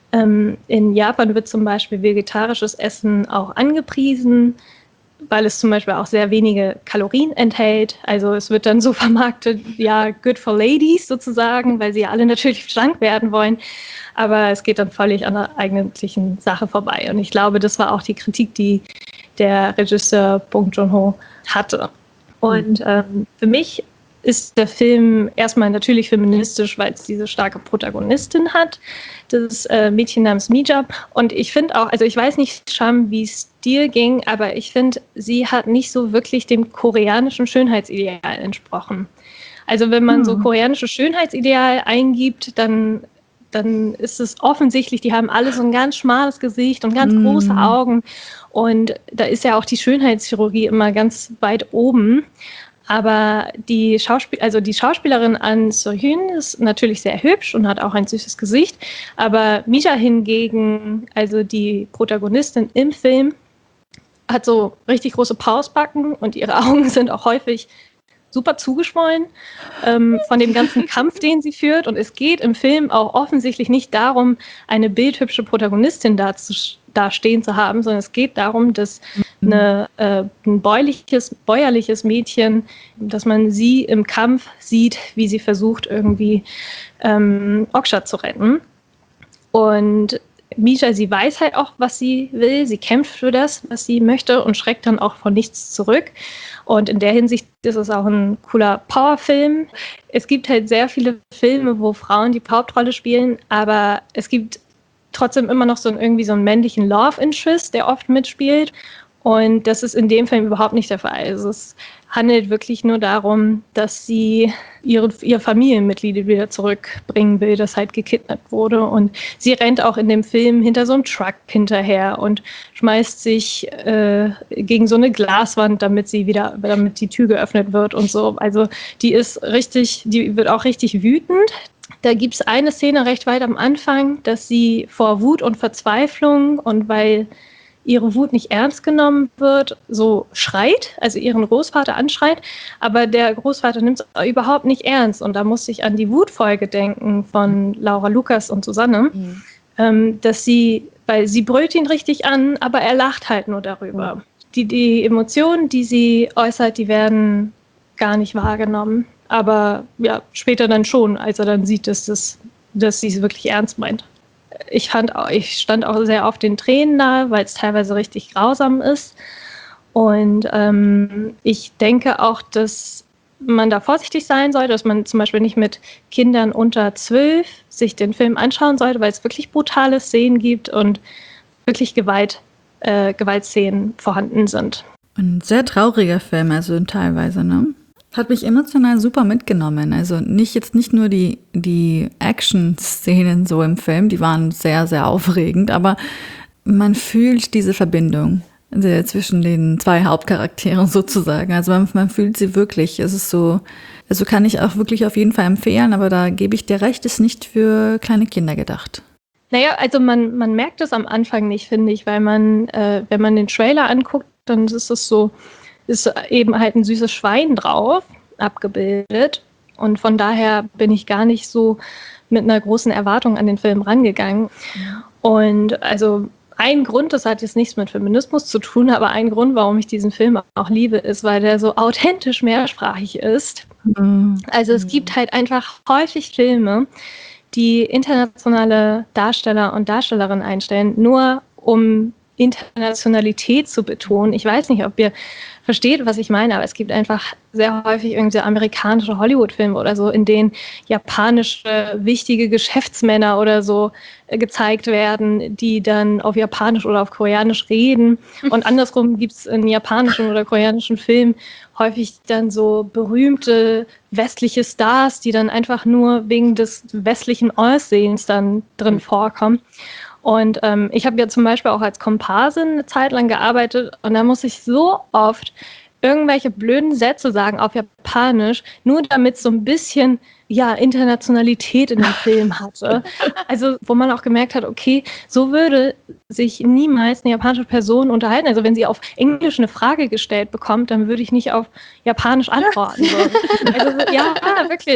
Ähm, in Japan wird zum Beispiel vegetarisches Essen auch angepriesen, weil es zum Beispiel auch sehr wenige Kalorien enthält. Also es wird dann so vermarktet, ja, good for ladies sozusagen, weil sie ja alle natürlich schlank werden wollen. Aber es geht dann völlig an der eigentlichen Sache vorbei. Und ich glaube, das war auch die Kritik, die der Regisseur Bong Joon-ho hatte. Und ähm, für mich ist der Film erstmal natürlich feministisch, weil es diese starke Protagonistin hat, das äh, Mädchen namens Mija. Und ich finde auch, also ich weiß nicht, Sham, wie es dir ging, aber ich finde, sie hat nicht so wirklich dem koreanischen Schönheitsideal entsprochen. Also wenn man hm. so koreanisches Schönheitsideal eingibt, dann, dann ist es offensichtlich, die haben alle so ein ganz schmales Gesicht und ganz hm. große Augen. Und da ist ja auch die Schönheitschirurgie immer ganz weit oben. Aber die, Schauspiel- also die Schauspielerin An So-hyun ist natürlich sehr hübsch und hat auch ein süßes Gesicht. Aber Mija hingegen, also die Protagonistin im Film, hat so richtig große Pausbacken und ihre Augen sind auch häufig super zugeschwollen ähm, von dem ganzen Kampf, den sie führt. Und es geht im Film auch offensichtlich nicht darum, eine bildhübsche Protagonistin da, zu, da stehen zu haben, sondern es geht darum, dass eine, äh, ein bäuerliches, bäuerliches Mädchen, dass man sie im Kampf sieht, wie sie versucht, irgendwie ähm, Okja zu retten. Und Mija, sie weiß halt auch, was sie will. Sie kämpft für das, was sie möchte und schreckt dann auch von nichts zurück. Und in der Hinsicht ist es auch ein cooler Powerfilm. Es gibt halt sehr viele Filme, wo Frauen die Hauptrolle spielen, aber es gibt trotzdem immer noch so einen, irgendwie so einen männlichen Love Interest, der oft mitspielt. Und das ist in dem Film überhaupt nicht der Fall. Also es handelt wirklich nur darum, dass sie ihre, ihr Familienmitglied wieder zurückbringen will, das halt gekidnappt wurde. Und sie rennt auch in dem Film hinter so einem Truck hinterher und schmeißt sich äh, gegen so eine Glaswand, damit sie wieder, damit die Tür geöffnet wird und so. Also die ist richtig, die wird auch richtig wütend. Da gibt es eine Szene recht weit am Anfang, dass sie vor Wut und Verzweiflung und weil ihre Wut nicht ernst genommen wird, so schreit, also ihren Großvater anschreit, aber der Großvater nimmt es überhaupt nicht ernst. Und da musste ich an die Wutfolge denken von Laura Lukas und Susanne, mhm. ähm, dass sie, weil sie brüllt ihn richtig an, aber er lacht halt nur darüber. Mhm. Die, die Emotionen, die sie äußert, die werden gar nicht wahrgenommen. Aber ja, später dann schon, als er dann sieht, dass, das, dass sie es wirklich ernst meint. Ich fand auch, ich stand auch sehr auf den Tränen nahe, weil es teilweise richtig grausam ist. Und ähm, ich denke auch, dass man da vorsichtig sein sollte, dass man zum Beispiel nicht mit Kindern unter zwölf sich den Film anschauen sollte, weil es wirklich brutale Szenen gibt und wirklich Gewalt, äh, Gewaltszenen vorhanden sind. Ein sehr trauriger Film, also teilweise, ne? Hat mich emotional super mitgenommen. Also nicht jetzt nicht nur die, die Action-Szenen so im Film, die waren sehr, sehr aufregend, aber man fühlt diese Verbindung zwischen den zwei Hauptcharakteren sozusagen. Also man, man fühlt sie wirklich. Es ist so, also kann ich auch wirklich auf jeden Fall empfehlen, aber da gebe ich dir recht, ist nicht für kleine Kinder gedacht. Naja, also man, man merkt es am Anfang nicht, finde ich, weil man, äh, wenn man den Trailer anguckt, dann ist es so, ist eben halt ein süßes Schwein drauf, abgebildet. Und von daher bin ich gar nicht so mit einer großen Erwartung an den Film rangegangen. Und also ein Grund, das hat jetzt nichts mit Feminismus zu tun, aber ein Grund, warum ich diesen Film auch liebe, ist, weil der so authentisch mehrsprachig ist. Mhm. Also es gibt halt einfach häufig Filme, die internationale Darsteller und Darstellerinnen einstellen, nur um Internationalität zu betonen. Ich weiß nicht, ob ihr versteht, was ich meine, aber es gibt einfach sehr häufig irgendwie so amerikanische Hollywood-Filme oder so, in denen japanische wichtige Geschäftsmänner oder so äh, gezeigt werden, die dann auf Japanisch oder auf Koreanisch reden. Und andersrum gibt es in japanischen oder koreanischen Filmen häufig dann so berühmte westliche Stars, die dann einfach nur wegen des westlichen Aussehens dann drin vorkommen. Und ähm, ich habe ja zum Beispiel auch als Komparsin eine Zeit lang gearbeitet und da muss ich so oft irgendwelche blöden Sätze sagen auf Japanisch, nur damit so ein bisschen ja, Internationalität in dem Film hatte. Also wo man auch gemerkt hat, okay, so würde sich niemals eine japanische Person unterhalten. Also wenn sie auf Englisch eine Frage gestellt bekommt, dann würde ich nicht auf Japanisch antworten. So. Also ja, wirklich.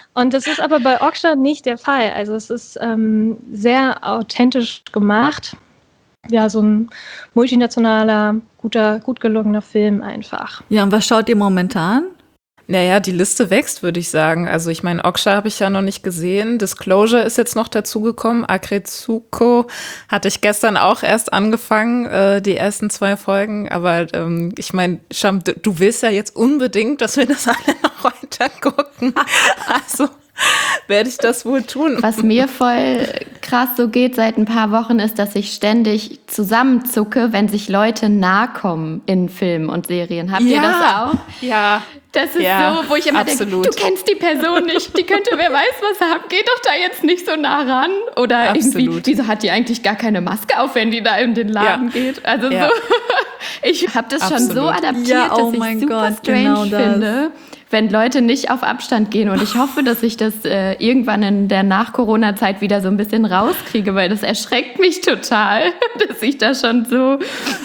Und das ist aber bei Okja nicht der Fall. Also es ist ähm, sehr authentisch gemacht. Ja, so ein multinationaler, guter, gut gelungener Film einfach. Ja, und was schaut ihr momentan? Naja, die Liste wächst, würde ich sagen. Also ich meine, Okja habe ich ja noch nicht gesehen. Disclosure ist jetzt noch dazugekommen. Aggretsuko hatte ich gestern auch erst angefangen, äh, die ersten zwei Folgen. Aber ähm, ich meine, Sham, du, du willst ja jetzt unbedingt, dass wir das alle noch weiter gucken. Also werde ich das wohl tun. Was mir voll krass so geht seit ein paar Wochen ist, dass ich ständig zusammenzucke, wenn sich Leute nahe kommen in Filmen und Serien. Habt ihr das auch? Ja. Das ist Ja, so, wo ich immer absolut. denke, du kennst die Person nicht, die könnte wer weiß was haben, geh doch da jetzt nicht so nah ran. Oder Absolut. irgendwie, wieso hat die eigentlich gar keine Maske auf, wenn die da in den Laden Ja. geht? Also Ja. so, ich habe das schon Absolut. so adaptiert, Ja, oh dass mein ich super Gott, strange genau das. finde, wenn Leute nicht auf Abstand gehen. Und ich hoffe, dass ich das äh, irgendwann in der Nach-Corona-Zeit wieder so ein bisschen rauskriege, weil das erschreckt mich total, dass ich da schon so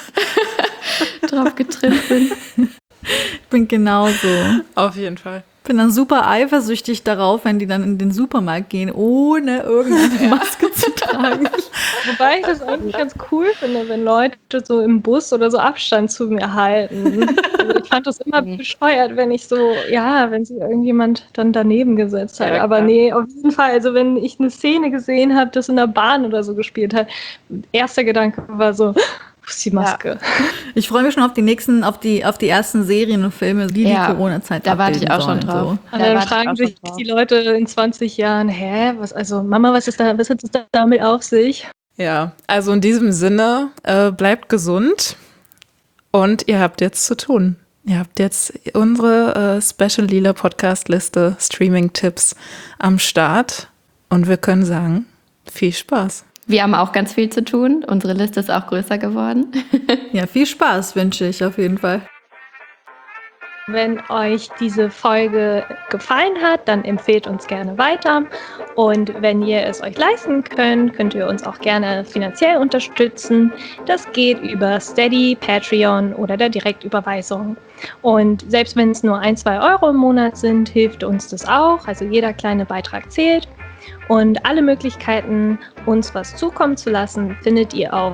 drauf getrimmt bin. Ich bin genauso. Auf jeden Fall. Ich bin dann super eifersüchtig darauf, wenn die dann in den Supermarkt gehen, ohne irgendeine Maske zu tragen. Wobei ich das eigentlich ganz cool finde, wenn Leute so im Bus oder so Abstand zu mir halten. Also ich fand das immer bescheuert, wenn ich so, ja, wenn sich irgendjemand dann daneben gesetzt hat. Ja, Aber klar. nee, auf jeden Fall. Also wenn ich eine Szene gesehen habe, das in der Bahn oder so gespielt hat, erster Gedanke war so, wo ist die Maske? Ich freue mich schon auf die nächsten, auf die, auf die ersten Serien und Filme, die Ja, die Corona-Zeit da warte ich abbilden auch schon sollen, drauf. so. Und Da dann warte ich fragen auch schon sich drauf. die Leute in zwanzig Jahren, hä, was, also Mama, was ist da, was hat es da damit auf sich? Ja, also in diesem Sinne, äh, bleibt gesund und ihr habt jetzt zu tun. Ihr habt jetzt unsere äh, Special Lila Podcast Liste Streaming-Tipps am Start und wir können sagen, viel Spaß. Wir haben auch ganz viel zu tun. Unsere Liste ist auch größer geworden. Ja, viel Spaß wünsche ich auf jeden Fall. Wenn euch diese Folge gefallen hat, dann empfehlt uns gerne weiter. Und wenn ihr es euch leisten könnt, könnt ihr uns auch gerne finanziell unterstützen. Das geht über Steady, Patreon oder der Direktüberweisung. Und selbst wenn es nur ein, zwei Euro im Monat sind, hilft uns das auch. Also jeder kleine Beitrag zählt. Und alle Möglichkeiten, uns was zukommen zu lassen, findet ihr auf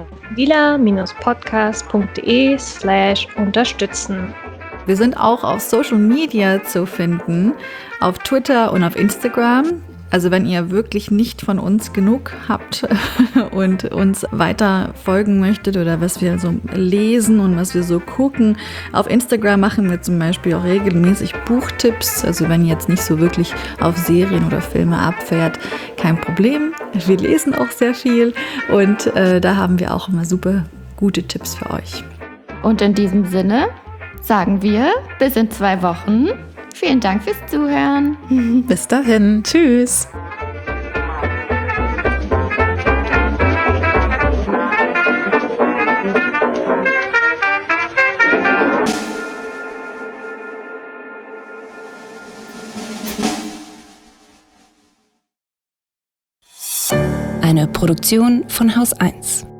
lila-podcast.de slash unterstützen. Wir sind auch auf Social Media zu finden, auf Twitter und auf Instagram. Also wenn ihr wirklich nicht von uns genug habt und uns weiter folgen möchtet oder was wir so lesen und was wir so gucken, auf Instagram machen wir zum Beispiel auch regelmäßig Buchtipps. Also wenn ihr jetzt nicht so wirklich auf Serien oder Filme abfährt, kein Problem. Wir lesen auch sehr viel und äh, da haben wir auch immer super gute Tipps für euch. Und in diesem Sinne sagen wir bis in zwei Wochen. Vielen Dank fürs Zuhören. Bis dahin, tschüss. Eine Produktion von Haus eins.